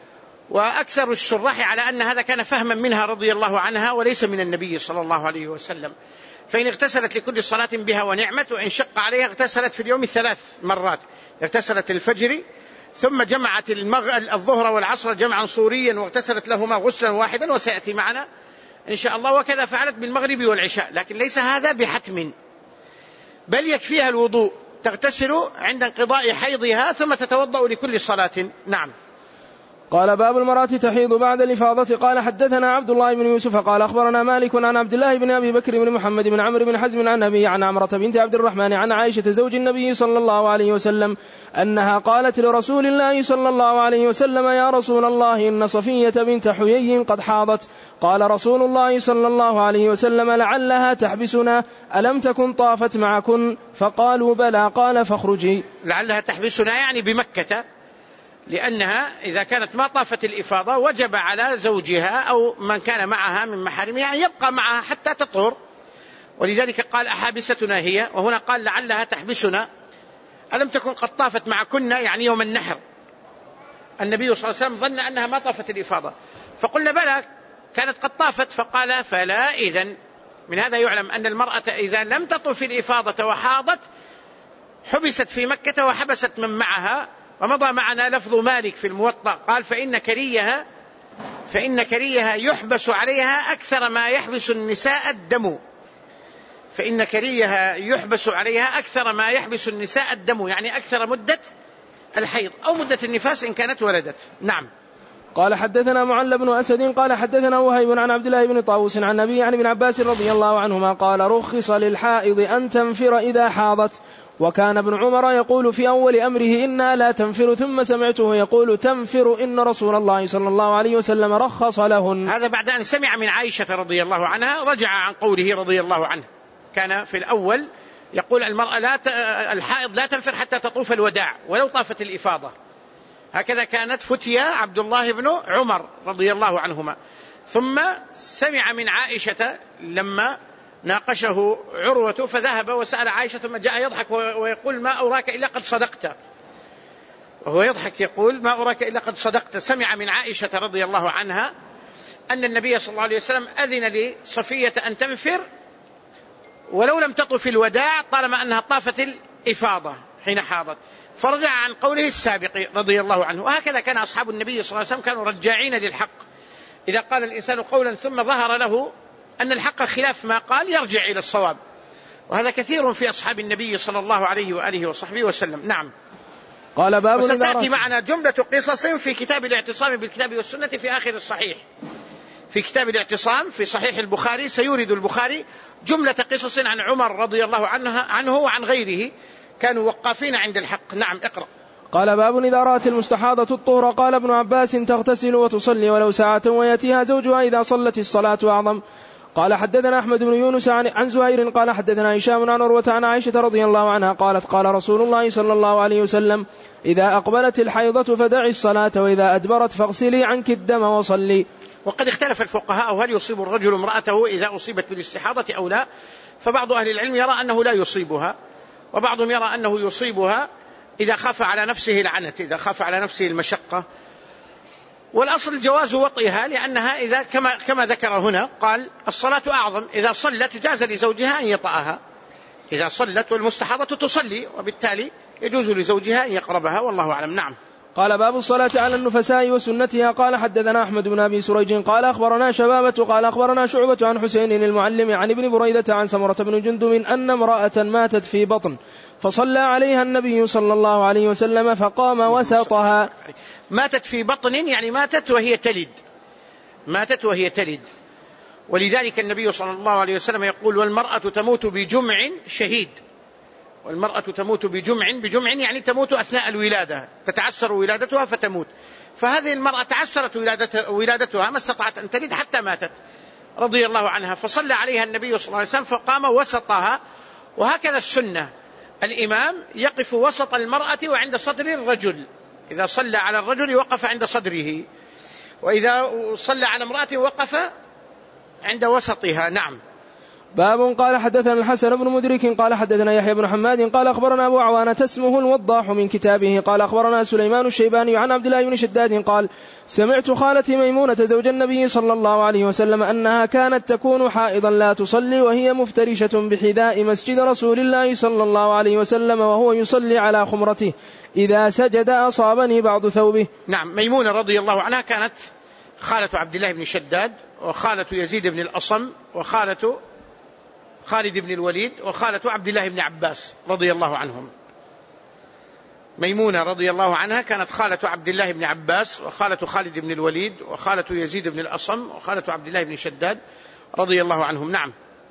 وأكثر الشراح على أن هذا كان فهما منها رضي الله عنها وليس من النبي صلى الله عليه وسلم. فإن اغتسلت لكل صلاة بها ونعمت، وإن شق عليها اغتسلت في اليوم ثلاث مرات، اغتسلت الفجر ثم جمعت الظهر والعصر جمعا صوريا واغتسلت لهما غسلا واحدا وسيأتي معنا إن شاء الله، وكذا فعلت بالمغرب والعشاء، لكن ليس هذا بحتم، بل يكفيها الوضوء، تغتسل عند انقضاء حيضها ثم تتوضأ لكل صلاة. نعم. قال باب المرأة تحيض بعد الإفاضة. قال حدثنا عبد الله بن يوسف قال أخبرنا مالك عن عبد الله بن أبي بكر بن محمد بن عمرو بن حزم عن أبيه عن عمرة بنت عبد الرحمن عن عائشة زوج النبي صلى الله عليه وسلم أنها قالت لرسول الله صلى الله عليه وسلم يا رسول الله إن صفية بنت حيي قد حاضت. قال رسول الله صلى الله عليه وسلم لعلها تحبسنا، ألم تكن طافت معكن؟ فقالوا بلى. قال فاخرجي. لعلها تحبسنا يعني بمكة، لأنها إذا كانت ما طافت الإفاضة وجب على زوجها أو من كان معها من محارمها أن يبقى معها حتى تطهر، ولذلك قال أحابستنا هي، وهنا قال لعلها تحبسنا، ألم تكن قد طافت معكن يعني يوم النحر. النبي صلى الله عليه وسلم ظن أنها ما طافت الإفاضة، فقلنا بلى كانت قد طافت، فقال فلا. إذن من هذا يعلم أن المرأة إذا لم تطف الإفاضة وحاضت حبست في مكة وحبست من معها. ومضى معنا لفظ مالك في الموطأ قال فإن كريها فإن كريها يحبس عليها أكثر ما يحبس النساء الدم، فإن كريها يحبس عليها أكثر ما يحبس النساء الدم، يعني أكثر مدة الحيض أو مدة النفاس إن كانت ولدت. نعم. قال حدثنا معل بن أسد قال حدثنا وهيب عن عبد الله بن طاووس عن النبي عن ابن عباس رضي الله عنهما قال رخص للحائض أن تنفر إذا حاضت، وكان ابن عمر يقول في أول أمره إنا لا تنفر، ثم سمعته يقول تنفر إن رسول الله صلى الله عليه وسلم رخص لهن. هذا بعد أن سمع من عائشة رضي الله عنها رجع عن قوله رضي الله عنه. كان في الأول يقول المرأة لا ت... الحائض لا تنفر حتى تطوف الوداع ولو طافت الإفاضة، هكذا كانت فتية عبد الله بن عمر رضي الله عنهما. ثم سمع من عائشة لما ناقشه عروة فذهب وسأل عائشة، ثم جاء يضحك ويقول ما أراك إلا قد صدقت، وهو يضحك يقول ما أراك إلا قد صدقت. سمع من عائشة رضي الله عنها أن النبي صلى الله عليه وسلم أذن لصفية أن تنفر ولو لم تطف الوداع طالما أنها طافت الإفاضة حين حاضت، فرجع عن قوله السابق رضي الله عنه. وهكذا كان أصحاب النبي صلى الله عليه وسلم كانوا رجاعين للحق، إذا قال الإنسان قولا ثم ظهر له أن الحق خلاف ما قال يرجع إلى الصواب، وهذا كثير في أصحاب النبي صلى الله عليه وآله وصحبه وسلم. نعم. قال باب وستأتي معنا جملة قصص في كتاب الاعتصام بالكتاب والسنة في آخر الصحيح. في كتاب الاعتصام في صحيح البخاري سيورد البخاري جملة قصص عن عمر رضي الله عنه, عنه وعن غيره كانوا وقافين عند الحق. نعم. اقرأ. قال باب إذا رأت المستحاضة الطهر. قال ابن عباس تغتسل وتصلي ولو ساعة ويأتيها زوجها إذا صلت الصلاة أعظم. قال حدثنا أحمد بن يونس عن زهير قال حدثنا هشام عن عروة عن عائشة رضي الله عنها قالت قال رسول الله صلى الله عليه وسلم إذا أقبلت الحيضة فدعي الصلاة وإذا أدبرت فاغسلي عنك الدم وصلي. وقد اختلف الفقهاء هل يصيب الرجل امرأته إذا أصيبت بالاستحاضة أو لا، فبعض أهل العلم يرى أنه لا يصيبها، وبعضهم يرى أنه يصيبها إذا خاف على نفسه العنت، إذا خاف على نفسه المشقة. والأصل جواز وطئها، لأنها إذا كما, كما ذكر هنا قال الصلاة أعظم، إذا صلت جاز لزوجها أن يطأها، إذا صلت والمستحاضة تصلي وبالتالي يجوز لزوجها أن يقربها، والله أعلم. نعم. قال باب الصلاة على النفساء وسنتها. قال حدثنا أحمد بن أبي سريج قال أخبرنا شبابة قال أخبرنا شعبة عن حسين المعلم عن ابن بريدة عن سمرة بن جندب أن امرأة ماتت في بطن فصلى عليها النبي صلى الله عليه وسلم فقام وسطها. ماتت في بطن يعني ماتت وهي تلد، ماتت وهي تلد. ولذلك النبي صلى الله عليه وسلم يقول والمرأة تموت بجمع شهيد، والمرأة تموت بجمع بجمع يعني تموت أثناء الولادة، تتعسر ولادتها فتموت. فهذه المرأة تعسرت ولادتها ما استطاعت أن تلد حتى ماتت رضي الله عنها، فصلى عليها النبي صلى الله عليه وسلم فقام وسطها. وهكذا السنة، الإمام يقف وسط المرأة وعند صدر الرجل، إذا صلى على الرجل وقف عند صدره، وإذا صلى على امرأة وقف عند وسطها. نعم. باب قال حدثنا الحسن بن مدرك قال حدثنا يحيى بن حماد قال أخبرنا أبو عوانة اسمه الوضاح من كتابه قال أخبرنا سليمان الشيباني عن عبد الله بن شداد قال سمعت خالتي ميمونة زوج النبي صلى الله عليه وسلم أنها كانت تكون حائضا لا تصلي وهي مفترشة بحذاء مسجد رسول الله صلى الله عليه وسلم وهو يصلي على خمرته إذا سجد أصابني بعض ثوبه. نعم. ميمونة رضي الله عنها كانت خالة عبد الله بن شداد وخالة يزيد بن الأصم وخالة خالد بن الوليد وخالة عبد الله بن عباس رضي الله عنهم. ميمونة رضي الله عنها كانت خالة عبد الله بن عباس وخالة خالد بن الوليد وخالة يزيد بن الأصم وخالة عبد الله بن شداد رضي الله عنهم. نعم.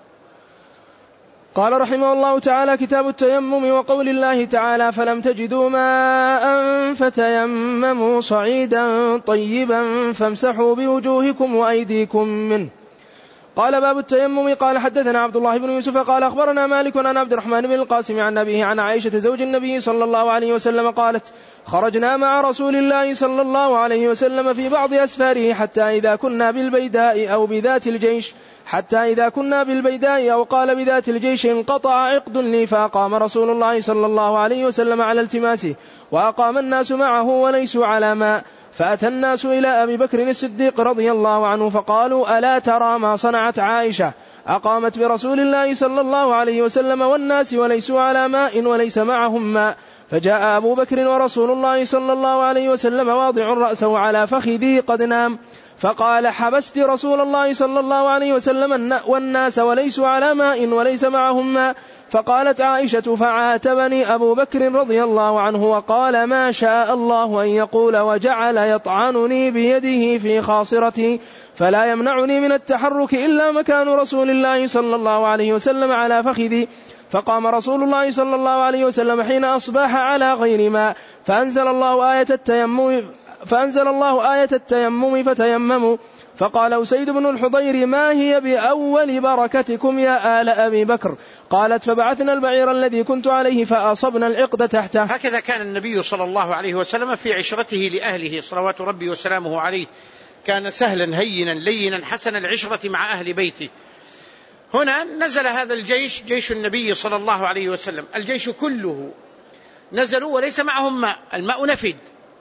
قال رحمه الله تعالى كتاب التيمم وقول الله تعالى فلم تجدوا ماء فتيمموا صعيدا طيبا فامسحوا بوجوهكم وأيديكم منه. قال باب التيمم قال حدثنا عبد الله بن يوسف قال أخبرنا مالك عن عبد الرحمن بن القاسم عن أبيه عن عائشة زوج النبي صلى الله عليه وسلم قالت خرجنا مع رسول الله صلى الله عليه وسلم في بعض أسفاره حتى إذا كنا بالبيداء أو بذات الجيش حتى إذا كنا بالبيداء أو قال بذات الجيش انقطع عقد لي فأقام رسول الله صلى الله عليه وسلم على التماسه وأقام الناس معه وليسوا على ماء فأتى الناس إلى أبي بكر الصديق رضي الله عنه فقالوا ألا ترى ما صنعت عائشة أقامت برسول الله صلى الله عليه وسلم والناس وليسوا على ماء وليس معهم ماء. فجاء أبو بكر ورسول الله صلى الله عليه وسلم واضع رأسه على فخذه قد نام فقال حبست رسول الله صلى الله عليه وسلم والناس وليسوا على ماء وليس معهم ماء. فقالت عائشة فعاتبني أبو بكر رضي الله عنه وقال ما شاء الله أن يقول وجعل يطعنني بيده في خاصرتي فلا يمنعني من التحرك إلا مكان رسول الله صلى الله عليه وسلم على فخذي. فقام رسول الله صلى الله عليه وسلم حين أصبح على غير ماء فأنزل الله آية التيمم فأنزل الله آية التيمم فتيمموا. فقال أسيد بن الحضير ما هي بأول بركتكم يا آل أبي بكر؟ قالت فبعثنا البعير الذي كنت عليه فأصبنا العقد تحته. هكذا كان النبي صلى الله عليه وسلم في عشرته لأهله صلوات ربي وسلامه عليه، كان سهلا هينا لينا حسن العشرة مع أهل بيته. هنا نزل هذا الجيش جيش النبي صلى الله عليه وسلم، الجيش كله نزلوا وليس معهم ماء، الماء نفد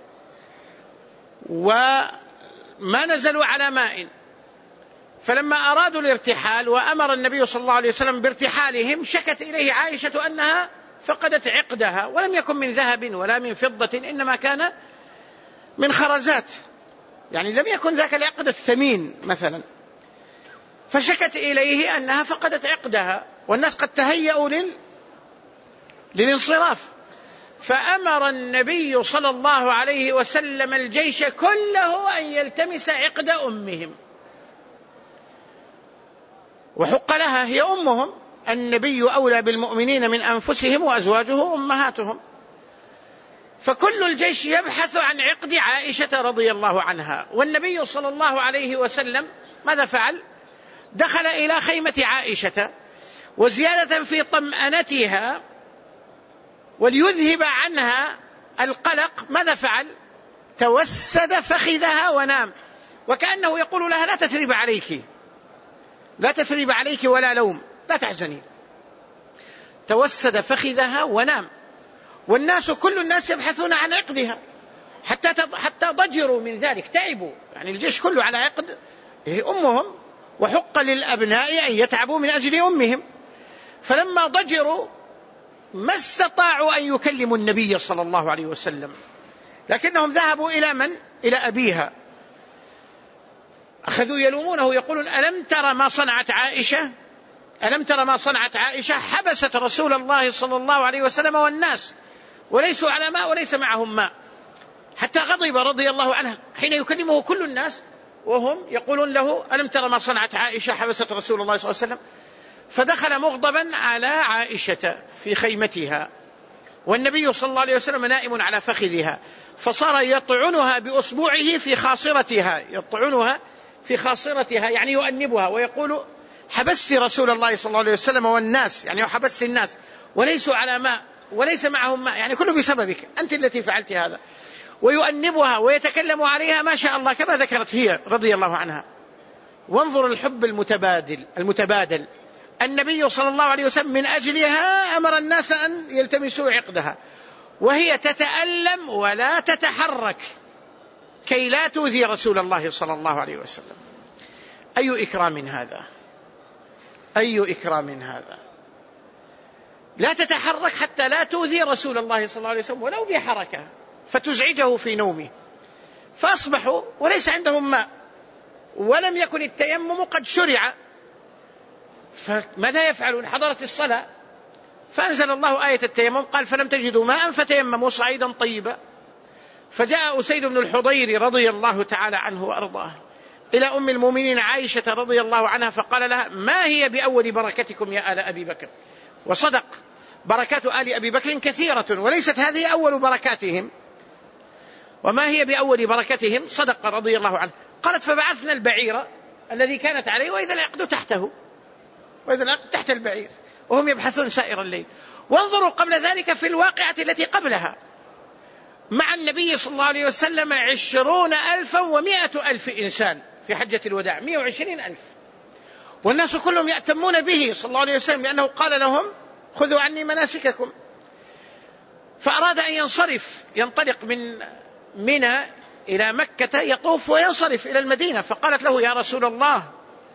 وما نزلوا على ماء. فلما أرادوا الارتحال وأمر النبي صلى الله عليه وسلم بارتحالهم شكت إليه عائشة أنها فقدت عقدها، ولم يكن من ذهب ولا من فضة إنما كان من خرزات، يعني لم يكن ذاك العقد الثمين مثلا. فشكت إليه أنها فقدت عقدها والناس قد تهيأوا لل... للانصراف. فأمر النبي صلى الله عليه وسلم الجيش كله أن يلتمس عقد أمهم، وحق لها، هي أمهم، النبي أولى بالمؤمنين من أنفسهم وأزواجه أمهاتهم. فكل الجيش يبحث عن عقد عائشة رضي الله عنها. والنبي صلى الله عليه وسلم ماذا فعل؟ دخل إلى خيمة عائشة وزيادة في طمأنتها وليذهب عنها القلق ماذا فعل؟ توسد فخذها ونام، وكأنه يقول لها لا تثريب عليك، لا تثريب عليك ولا لوم، لا تحزني. توسد فخذها ونام، والناس كل الناس يبحثون عن عقدها حتى حتى ضجروا من ذلك، تعبوا، يعني الجيش كله على عقد أمهم، وحق للأبناء أن يتعبوا من أجل أمهم. فلما ضجروا ما استطاعوا أن يكلموا النبي صلى الله عليه وسلم، لكنهم ذهبوا إلى من؟ إلى أبيها، أخذوا يلومونه يقولون ألم ترى ما صنعت عائشة؟ ألم ترى ما صنعت عائشة؟ حبست رسول الله صلى الله عليه وسلم والناس وليسوا على ماء وليس معهم ماء، حتى غضب رضي الله عنه حين يكلمه كل الناس وهم يقولون له ألم ترى ما صنعت عائشة حبست رسول الله صلى الله عليه وسلم؟ فدخل مغضبا على عائشة في خيمتها والنبي صلى الله عليه وسلم نائم على فخذها، فصار يطعنها بأصبعه في خاصرتها، يطعنها في خاصرتها يعني يؤنبها ويقول حبست رسول الله صلى الله عليه وسلم والناس، يعني حبست الناس وليسوا على ماء وليس معهم ماء، يعني كله بسببك، أنت التي فعلت هذا، ويؤنبها ويتكلم عليها ما شاء الله كما ذكرت هي رضي الله عنها. وانظر الحب المتبادل المتبادل النبي صلى الله عليه وسلم من أجلها أمر الناس أن يلتمسوا عقدها، وهي تتألم ولا تتحرك كي لا تؤذي رسول الله صلى الله عليه وسلم. أي إكرام هذا، أي إكرام هذا، لا تتحرك حتى لا تؤذي رسول الله صلى الله عليه وسلم ولو بحركة فتزعجه في نومه. فأصبحوا وليس عندهم ماء ولم يكن التيمم قد شرع، فماذا يفعلون؟ حضرت الصلاة فأنزل الله آية التيمم، قال فلم تجدوا ماء فتيمموا صعيدا طيبا. فجاء أسيد بن الحضير رضي الله تعالى عنه وأرضاه إلى أم المؤمنين عائشة رضي الله عنها فقال لها ما هي بأول بركتكم يا آل أبي بكر؟ وصدق، بركات آل أبي بكر كثيرة وليست هذه أول بركاتهم، وما هي بأول بركتهم؟ صدق رضي الله عنه. قالت فبعثنا البعير الذي كانت عليه وإذا العقد تحته، وإذا العقد تحت البعير وهم يبحثون سائر الليل. وانظروا قبل ذلك في الواقعة التي قبلها، مع النبي صلى الله عليه وسلم عشرون ألفا ومائة ألف إنسان في حجة الوداع، مئة وعشرين ألف، والناس كلهم يأتمون به صلى الله عليه وسلم لأنه قال لهم خذوا عني مناسككم. فأراد أن ينصرف، ينطلق من منى إلى مكة يطوف وينصرف إلى المدينة، فقالت له يا رسول الله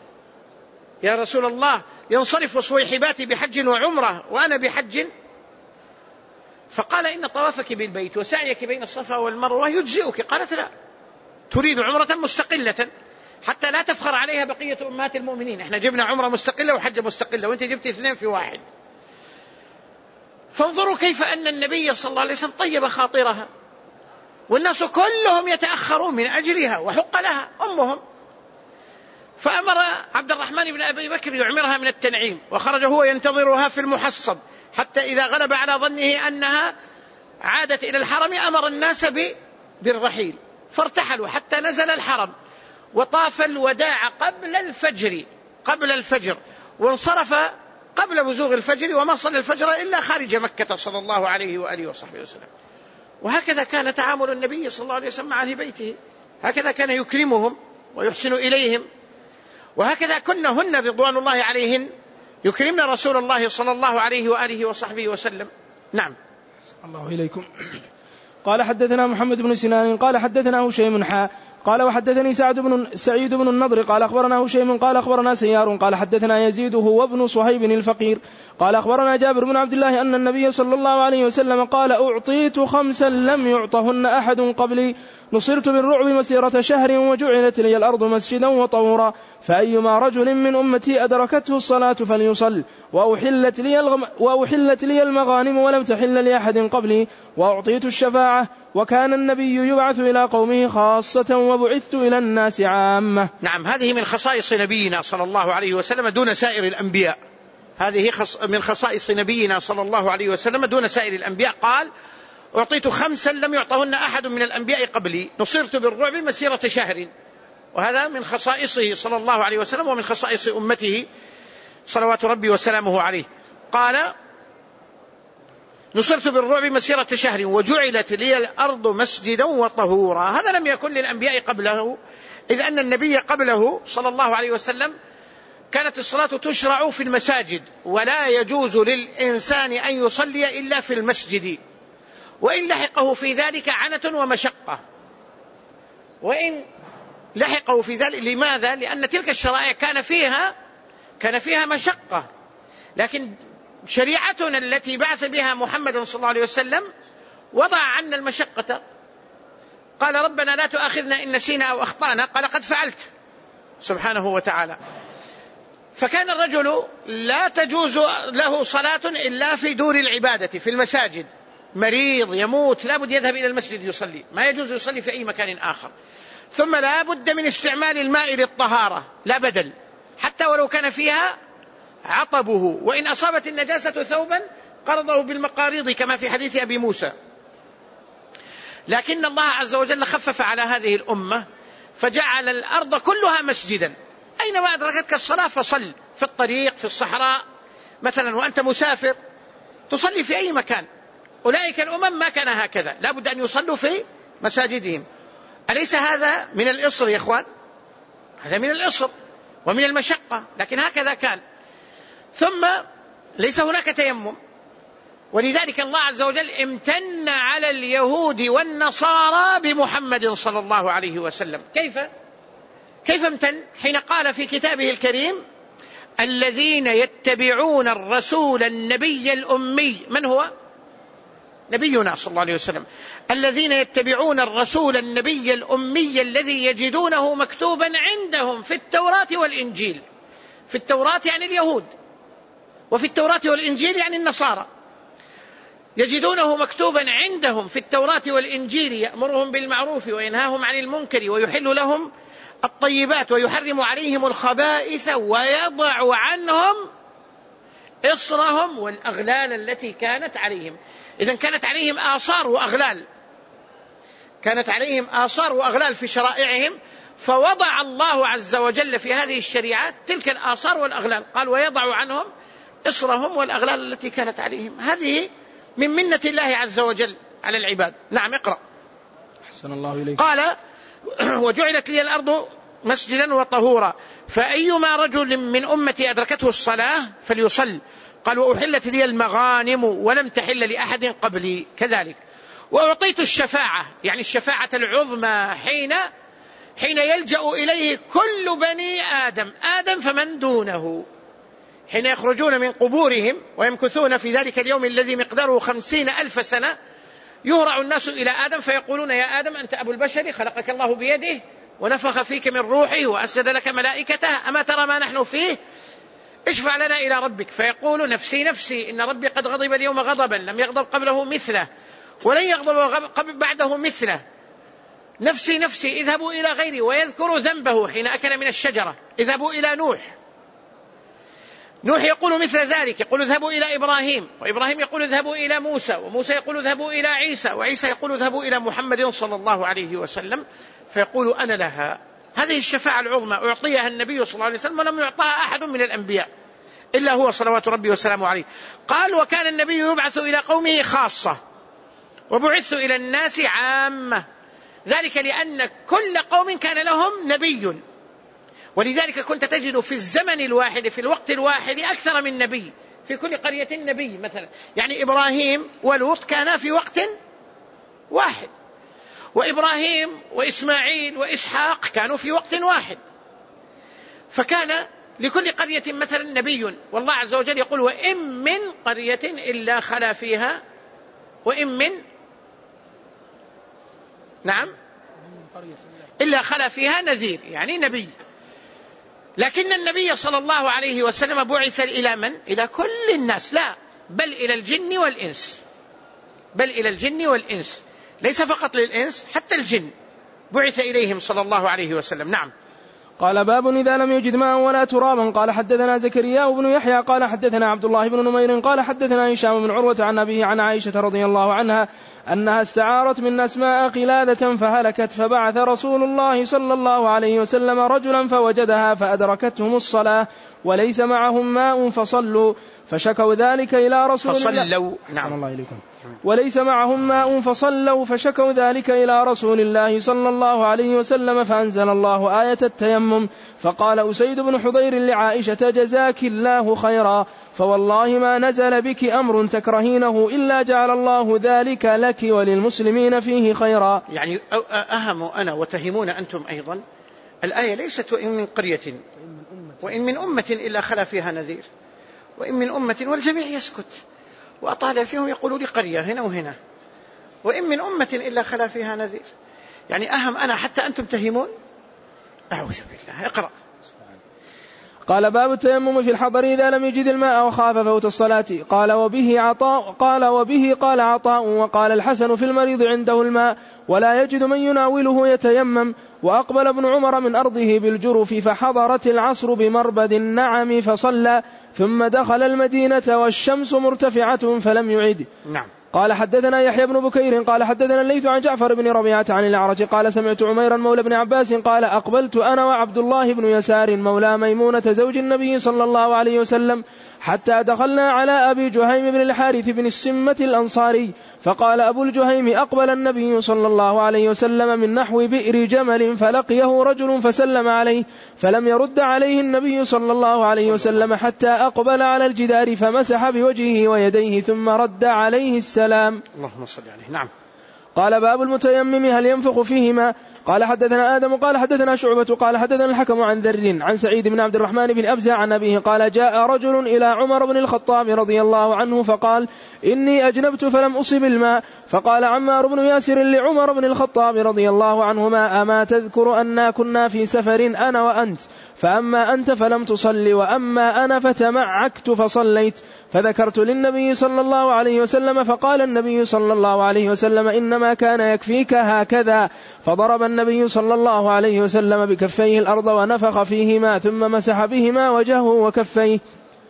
يا رسول الله ينصرف صويحباتي بحج وعمرة وأنا بحج. فقال إن طوافك بالبيت وسعيك بين الصفا والمروة يجزئك. قالت لا، تريد عمرة مستقلة حتى لا تفخر عليها بقية أمهات المؤمنين، احنا جبنا عمرة مستقلة وحجة مستقلة وانت جبت اثنين في واحد. فانظروا كيف أن النبي صلى الله عليه وسلم طيب خاطرها، والناس كلهم يتأخرون من أجلها وحق لها أمهم. فأمر عبد الرحمن بن أبي بكر يعمرها من التنعيم، وخرج هو ينتظرها في المحصب حتى إذا غلب على ظنه أنها عادت إلى الحرم أمر الناس بالرحيل، فارتحلوا حتى نزل الحرم وطاف الوداع قبل الفجر قبل الفجر وانصرف قبل بزوغ الفجر، وما صلى الفجر إلا خارج مكة صلى الله عليه وآله وصحبه وسلم. وهكذا كان تعامل النبي صلى الله عليه وسلم مع أهل بيته، هكذا كان يكرمهم ويحسن إليهم، وهكذا كنهن رضوان الله عليهن يكرمن رسول الله صلى الله عليه وآله وصحبه وسلم. نعم. الله إليكم. قال حدثنا محمد بن سنان قال حدثنا هشيم حا قال وحدثني سعد بن سعيد بن النضر قال أخبرنا هشيم قال أخبرنا سيار قال حدثنا يزيد هو ابن صهيب الفقير قال أخبرنا جابر بن عبد الله أن النبي صلى الله عليه وسلم قال أعطيت خمسا لم يعطهن أحد قبلي، نصرت بالرعب مسيرة شهر وجعلت لي الأرض مسجدا وطورا، فأيما رجل من أمتي أدركته الصلاة فليصل، وأحلت لي, الغم وأحلت لي المغانم ولم تحل لأحد قبلي، وأعطيت الشفاعة، وكان النبي يبعث إلى قومه خاصة وبعثت إلى الناس عامة. نعم، هذه من خصائص نبينا صلى الله عليه وسلم دون سائر الأنبياء، هذه من خصائص نبينا صلى الله عليه وسلم دون سائر الأنبياء. قال أعطيت خمسا لم يعطهن أحد من الأنبياء قبلي، نصرت بالرعب مسيرة شهر، وهذا من خصائصه صلى الله عليه وسلم ومن خصائص أمته صلوات ربي وسلامه عليه. قال نصرت بالرعب مسيرة شهر وجعلت لي الأرض مسجدا وطهورا، هذا لم يكن للأنبياء قبله، إذ أن النبي قبله صلى الله عليه وسلم كانت الصلاة تشرع في المساجد، ولا يجوز للإنسان أن يصلي إلا في المسجد، وإن لحقه في ذلك عنة ومشقة، وإن لحقه في ذلك. لماذا؟ لأن تلك الشرائع كان فيها كان فيها مشقة، لكن شريعتنا التي بعث بها محمد صلى الله عليه وسلم وضع عنا المشقة. قال ربنا لا تؤاخذنا إن نسينا أو أخطأنا، قال قد فعلت سبحانه وتعالى. فكان الرجل لا تجوز له صلاة إلا في دور العبادة في المساجد، مريض يموت لابد يذهب إلى المسجد يصلي، ما يجوز يصلي في أي مكان آخر. ثم لا بد من استعمال الماء للطهارة لا بدل، حتى ولو كان فيها عطبه، وإن أصابت النجاسة ثوبا قرضه بالمقاريض كما في حديث أبي موسى. لكن الله عز وجل خفف على هذه الأمة فجعل الأرض كلها مسجدا، أينما أدركتك الصلاة فصل، في الطريق، في الصحراء مثلا، وأنت مسافر تصلي في أي مكان. أولئك الأمم ما كان هكذا، لا بد أن يصلوا في مساجدهم. أليس هذا من الإصر يا إخوان؟ هذا من الإصر ومن المشقة، لكن هكذا كان. ثم ليس هناك تيمم، ولذلك الله عز وجل امتن على اليهود والنصارى بمحمد صلى الله عليه وسلم. كيف؟ كيف امتن؟ حين قال في كتابه الكريم: الذين يتبعون الرسول النبي الأمي. من هو؟ نبينا صلى الله عليه وسلم. الذين يتبعون الرسول النبي الأمي الذي يجدونه مكتوبا عندهم في التوراة والإنجيل. في التوراة يعني اليهود، وفي التوراة والإنجيل يعني النصارى. يجدونه مكتوبا عندهم في التوراة والإنجيل يأمرهم بالمعروف وينهاهم عن المنكر ويحل لهم الطيبات ويحرم عليهم الخبائث ويضع عنهم إصرهم والأغلال التي كانت عليهم. إذن كانت عليهم آثار وأغلال، كانت عليهم آثار وأغلال في شرائعهم، فوضع الله عز وجل في هذه الشريعات تلك الآثار والأغلال، قال: ويضع عنهم إصرهم والأغلال التي كانت عليهم. هذه من منة الله عز وجل على العباد. نعم، اقرأ. أحسن الله إليك. قال: وجعلت لي الأرض مسجدا وطهورا فأيما رجل من أمتي أدركته الصلاة فليصل. قال: وأحلت لي المغانم ولم تحل لأحد قبلي كذلك. وأعطيت الشفاعة، يعني الشفاعة العظمى حين حين يلجأ إليه كل بني آدم، آدم فمن دونه، حين يخرجون من قبورهم ويمكثون في ذلك اليوم الذي مقداره خمسين ألف سنة، يهرع الناس إلى آدم فيقولون: يا آدم أنت أبو البشر، خلقك الله بيده ونفخ فيك من روحه وأسجد لك ملائكته، أما ترى ما نحن فيه؟ اشفع لنا إلى ربك. فيقول: نفسي نفسي، إن ربي قد غضب اليوم غضبا لم يغضب قبله مثله ولن يغضب بعده مثله. نفسي نفسي، اذهبوا إلى غيري. ويذكر ذنبه حين أكل من الشجرة. اذهبوا إلى نوح، نوح يقول مثل ذلك، يقول: اذهبوا إلى إبراهيم، وإبراهيم يقول: اذهبوا إلى موسى، وموسى يقول: اذهبوا إلى عيسى، وعيسى يقول: اذهبوا إلى محمد صلى الله عليه وسلم. فيقول: أنا لها. هذه الشفاعة العظمى أعطيها النبي صلى الله عليه وسلم ولم يعطها أحد من الأنبياء إلا هو صلوات ربي وسلامه عليه. قال: وكان النبي يبعث إلى قومه خاصة وبعثت إلى الناس عامة. ذلك لأن كل قوم كان لهم نبي، ولذلك كنت تجد في الزمن الواحد في الوقت الواحد أكثر من نبي، في كل قرية نبي مثلا. يعني إبراهيم ولوط كانا في وقت واحد، وإبراهيم وإسماعيل وإسحاق كانوا في وقت واحد، فكان لكل قرية مثلا نبي. والله عز وجل يقول: وإن من قرية إلا خلا فيها وإن من نعم إلا خلا فيها نذير، يعني نبي. لكن النبي صلى الله عليه وسلم بعث إلى من؟ إلى كل الناس، لا بل إلى الجن والإنس، بل إلى الجن والإنس، ليس فقط للإنس، حتى الجن بعث إليهم صلى الله عليه وسلم. نعم. قال: باب إذا لم يجد ماء ولا ترابا. قال: حدثنا زكريا بن يحيى قال: حدثنا عبد الله بن نمير قال: حدثنا هشام بن عروة عن أبيه عن عائشة رضي الله عنها أنها استعارت من أسماء قلادة فهلكت، فبعث رسول الله صلى الله عليه وسلم رجلا فوجدها فأدركتهم الصلاة وليس معهم ماء فصلوا، فشكوا ذلك إلى رسول الله فصلوا نعم الله إليكم وليس معهم ماء فصلوا فشكوا ذلك إلى رسول الله صلى الله عليه وسلم، فأنزل الله آية التيمم. فقال أسيد بن حضير لعائشة: جزاك الله خيرا، فوالله ما نزل بك أمر تكرهينه إلا جعل الله ذلك لك وللمسلمين فيه خيرا. يعني أهم أنا وتهمون أنتم أيضا، الآية ليست وإن من قرية وإن من أمة إلا خلا فيها نذير، وإن من أمة، والجميع يسكت، وأطال فيهم يقولوا لي قرية هنا وهنا، وإن من أمة إلا خلا فيها نذير. يعني أهم أنا حتى أنتم تهمون. أعوذ بالله. اقرأ. قال باب التيمم في الحضر إذا لم يجد الماء وخاف فوت الصلاة. قال وبه عطاء قال وبه قال عطاء وقال الحسن في المريض عنده الماء ولا يجد من يناوله يتيمم. وأقبل ابن عمر من أرضه بالجرف فحضرت العصر بمربد النعم فصلى ثم دخل المدينة والشمس مرتفعة فلم يعد. نعم. قال حدثنا يحيى بن بكير قال حدثنا الليث عن جعفر بن ربيعة عن الأعرج قال سمعت عميرا مولى بن عباس قال أقبلت أنا وعبد الله بن يسار مولى ميمونة زوج النبي صلى الله عليه وسلم حتى دخلنا على أبي جهيم بن الحارث بن السمة الأنصاري فقال أبو الجهيم أقبل النبي صلى الله عليه وسلم من نحو بئر جمل فلقيه رجل فسلم عليه فلم يرد عليه النبي صلى الله عليه وسلم حتى أقبل على الجدار فمسح بوجهه ويديه ثم رد عليه السلام. اللهم صل عليه. نعم. قال باب المتيمم هل ينفخ فيهما. قال حدثنا آدم قال حدثنا شعبة قال حدثنا الحكم عن ذر عن سعيد بن عبد الرحمن بن أبزة عن أبيه قال جاء رجل إلى عمر بن الخطاب رضي الله عنه فقال إني أجنبت فلم أصب الماء. فقال عمار بن ياسر لعمر بن الخطاب رضي الله عنهما أما تذكر أننا كنا في سفر أنا وأنت فأما أنت فلم تصلي وأما أنا فتمعكت فصليت. فذكرت للنبي صلى الله عليه وسلم فقال النبي صلى الله عليه وسلم إنما كان يكفيك هكذا. فضرب النبي صلى الله عليه وسلم بكفيه الأرض ونفخ فيهما ثم مسح بهما وجهه وكفيه.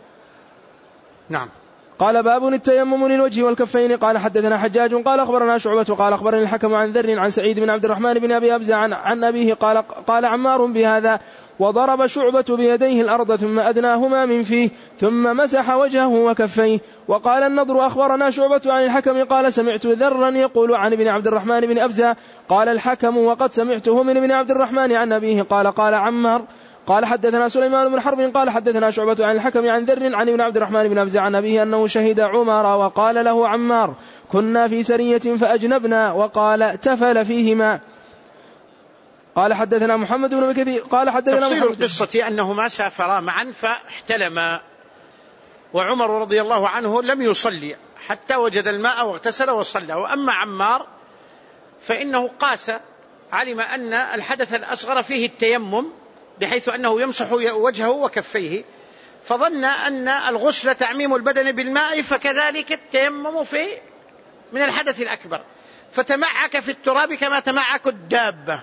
نعم. قال باب التيمم للوجه والكفين. قال حدثنا حجاج قال أخبرنا شعبة قال أخبرني الحكم عن ذر عن سعيد بن عبد الرحمن بن أبي أبزة عن, عن أبيه قال, قال عمار بهذا وضرب شعبة بيديه الأرض ثم أدناهما من فيه ثم مسح وجهه وكفيه. وقال النضر أخبرنا شعبة عن الحكم قال سمعت ذرا يقول عن ابن عبد الرحمن بن أبزة قال الحكم وقد سمعته من ابن عبد الرحمن عن أبيه قال قال عمار. قال حدثنا سليمان بن حرب قال حدثنا شعبة عن الحكم عن ذر عن ابن عبد الرحمن بن أبزة عن أبيه أنه شهد عمر وقال له عمار كنا في سرية فأجنبنا وقال تفل فيهما. قال حدثنا محمد بن بكثير قال حدثنا تفصيل محمد القصة أنهما سافرا معا فاحتلما وعمر رضي الله عنه لم يصلي حتى وجد الماء واغتسل وصلى. وأما عمار فإنه قاس علم أن الحدث الأصغر فيه التيمم بحيث أنه يمسح وجهه وكفيه فظن أن الغسل تعميم البدن بالماء فكذلك التيمم في من الحدث الأكبر فتمعك في التراب كما تمعك الدابة.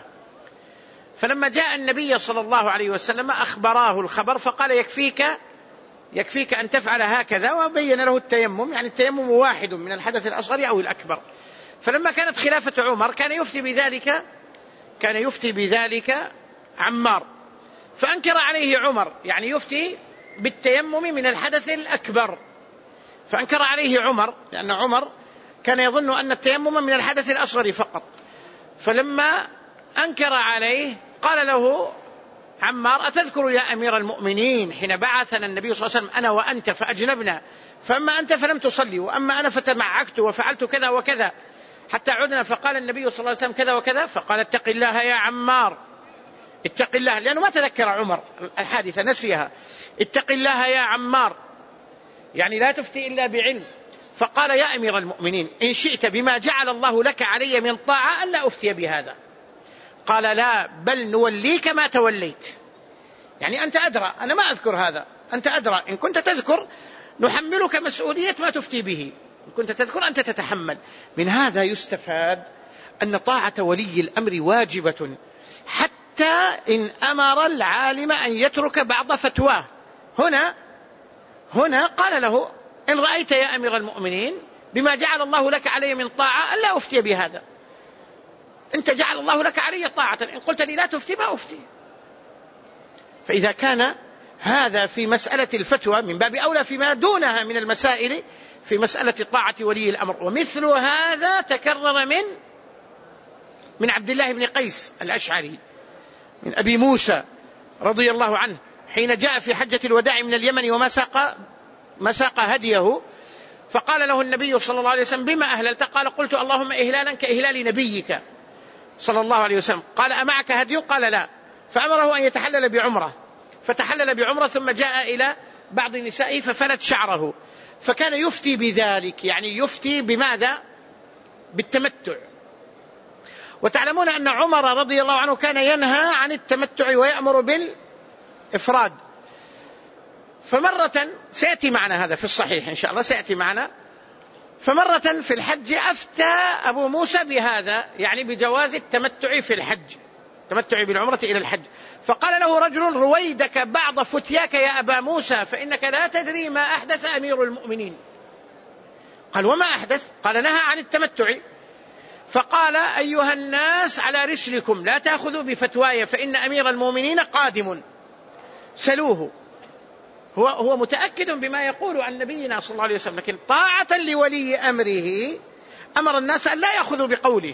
فلما جاء النبي صلى الله عليه وسلم أخبراه الخبر فقال يكفيك يكفيك أن تفعل هكذا وبين له التيمم يعني التيمم واحد من الحدث الأصغر أو الأكبر. فلما كانت خلافة عمر كان يفتي بذلك كان يفتي بذلك عمار فأنكر عليه عمر يعني يفتي بالتيمم من الحدث الأكبر فأنكر عليه عمر لأن عمر كان يظن أن التيمم من الحدث الأصغر فقط. فلما أنكر عليه قال له عمار أتذكر يا أمير المؤمنين حين بعثنا النبي صلى الله عليه وسلم أنا وأنت فأجنبنا فأما أنت فلم تصلي وأما أنا فتمعكت وفعلت كذا وكذا حتى عدنا فقال النبي صلى الله عليه وسلم كذا وكذا فقال اتق الله يا عمار اتق الله لأنه ما تذكر عمر الحادثة نسيها اتق الله يا عمار يعني لا تفتي إلا بعلم. فقال يا أمير المؤمنين إن شئت بما جعل الله لك علي من طاعة ألا أفتي بهذا. قال لا بل نوليك ما توليت يعني أنت أدرى أنا ما أذكر هذا أنت أدرى إن كنت تذكر نحملك مسؤولية ما تفتي به إن كنت تذكر أنت تتحمل. من هذا يستفاد أن طاعة ولي الأمر واجبة حتى إن أمر العالم أن يترك بعض فتواه. هنا هنا قال له إن رأيت يا أمير المؤمنين بما جعل الله لك علي من طاعة ألا أفتي بهذا أنت جعل الله لك علي طاعة إن قلت لي لا تفتي ما أفتي. فإذا كان هذا في مسألة الفتوى من باب أولى فيما دونها من المسائل في مسألة طاعة ولي الأمر. ومثل هذا تكرر من من عبد الله بن قيس الأشعري من أبي موسى رضي الله عنه حين جاء في حجة الوداع من اليمن وما ساق ما ساق هديه فقال له النبي صلى الله عليه وسلم بما أهللت؟ قال قلت اللهم إهلالا كإهلال نبيك صلى الله عليه وسلم. قال أمعك هدي؟ قال لا. فأمره أن يتحلل بعمرة فتحلل بعمرة ثم جاء إلى بعض نسائه ففلت شعره فكان يفتي بذلك يعني يفتي بماذا؟ بالتمتع. وتعلمون أن عمر رضي الله عنه كان ينهى عن التمتع ويأمر بالإفراد فمرة سيأتي معنا هذا في الصحيح إن شاء الله سيأتي معنا. فمرة في الحج أفتى أبو موسى بهذا، يعني بجواز التمتع في الحج، التمتع بالعمرة إلى الحج. فقال له رجل: رويدك بعض فتياك يا أبا موسى فإنك لا تدري ما أحدث أمير المؤمنين. قال: وما أحدث؟ قال: نهى عن التمتع. فقال: أيها الناس على رسلكم لا تأخذوا بفتواي فإن أمير المؤمنين قادم، سلوه. هو هو متأكد بما يقول عن نبينا صلى الله عليه وسلم، لكن طاعة لولي أمره أمر الناس أن لا يأخذوا بقوله،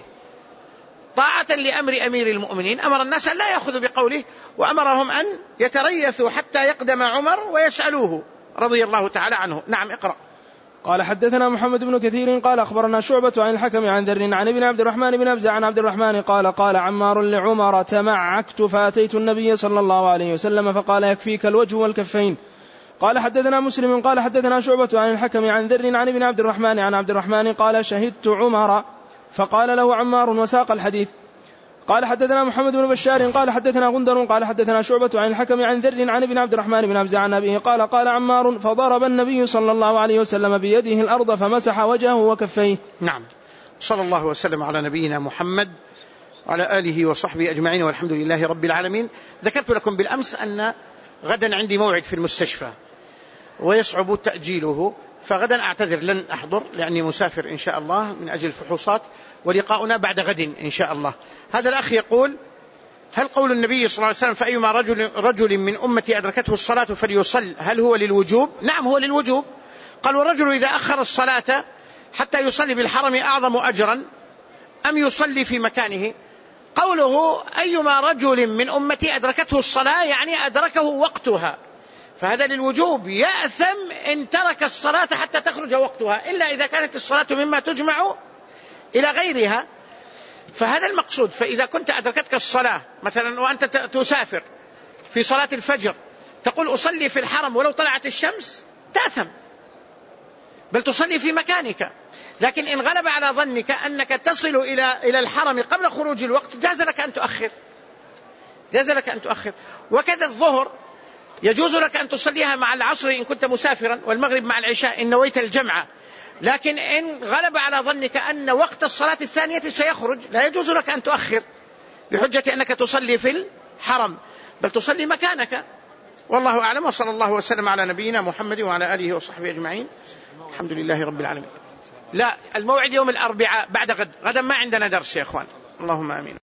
طاعة لأمر أمير المؤمنين أمر الناس أن لا يأخذوا بقوله، وأمرهم أن يتريثوا حتى يقدم عمر ويسألوه رضي الله تعالى عنه. نعم، اقرأ. قال: حدثنا محمد بن كثير قال أخبرنا شعبة عن الحكم عن ذر عن ابن عبد الرحمن بن أبزة عن عبد الرحمن قال: قال عمار لعمر: تمعكت فأتيت النبي صلى الله عليه وسلم فقال: يكفيك الوجه والكفين. قال: حدثنا مسلم قال حدثنا شعبة عن الحكم عن ذر عن ابن عبد الرحمن عن عبد الرحمن قال: شهدت عمر فقال له عمار وساق الحديث. قال: حدثنا محمد بن بشار قال حدثنا غندر قال حدثنا شعبة عن الحكم عن ذر عن ابن عبد الرحمن بن أبزة عن أبيه قال: قال عمار: فضرب النبي صلى الله عليه وسلم بيده الأرض فمسح وجهه وكفيه. نعم. صلى الله وسلم على نبينا محمد وعلى آله وصحبه أجمعين، والحمد لله رب العالمين. ذكرت لكم بالأمس أن غدا عندي موعد في المستشفى ويصعب تأجيله، فغدا أعتذر لن أحضر لأني مسافر إن شاء الله من أجل الفحوصات، ولقاؤنا بعد غد إن شاء الله. هذا الأخ يقول: هل قول النبي صلى الله عليه وسلم فأيما رجل, رجل من أمتي أدركته الصلاة فليصل هل هو للوجوب؟ نعم، هو للوجوب. قال: والرجل إذا أخر الصلاة حتى يصلي بالحرم أعظم أجرا أم يصلي في مكانه؟ قوله أيما رجل من أمتي أدركته الصلاة يعني أدركه وقتها، فهذا للوجوب، يأثم إن ترك الصلاة حتى تخرج وقتها، إلا إذا كانت الصلاة مما تجمع إلى غيرها، فهذا المقصود. فإذا كنت أدركتك الصلاة مثلا وأنت تسافر في صلاة الفجر تقول أصلي في الحرم ولو طلعت الشمس، تأثم، بل تصلي في مكانك. لكن إن غلب على ظنك أنك تصل إلى إلى الحرم قبل خروج الوقت جاز لك أن تؤخر، جاز لك أن تؤخر. وكذا الظهر يجوز لك أن تصليها مع العصر إن كنت مسافرا، والمغرب مع العشاء إن نويت الجمع. لكن إن غلب على ظنك أن وقت الصلاة الثانية سيخرج لا يجوز لك أن تؤخر بحجة أنك تصلي في الحرم، بل تصلي مكانك. والله أعلم، وصلى الله وسلم على نبينا محمد وعلى آله وصحبه أجمعين، الحمد لله رب العالمين. لا، الموعد يوم الأربعاء بعد غد، غدا ما عندنا درس يا أخوان، اللهم آمين.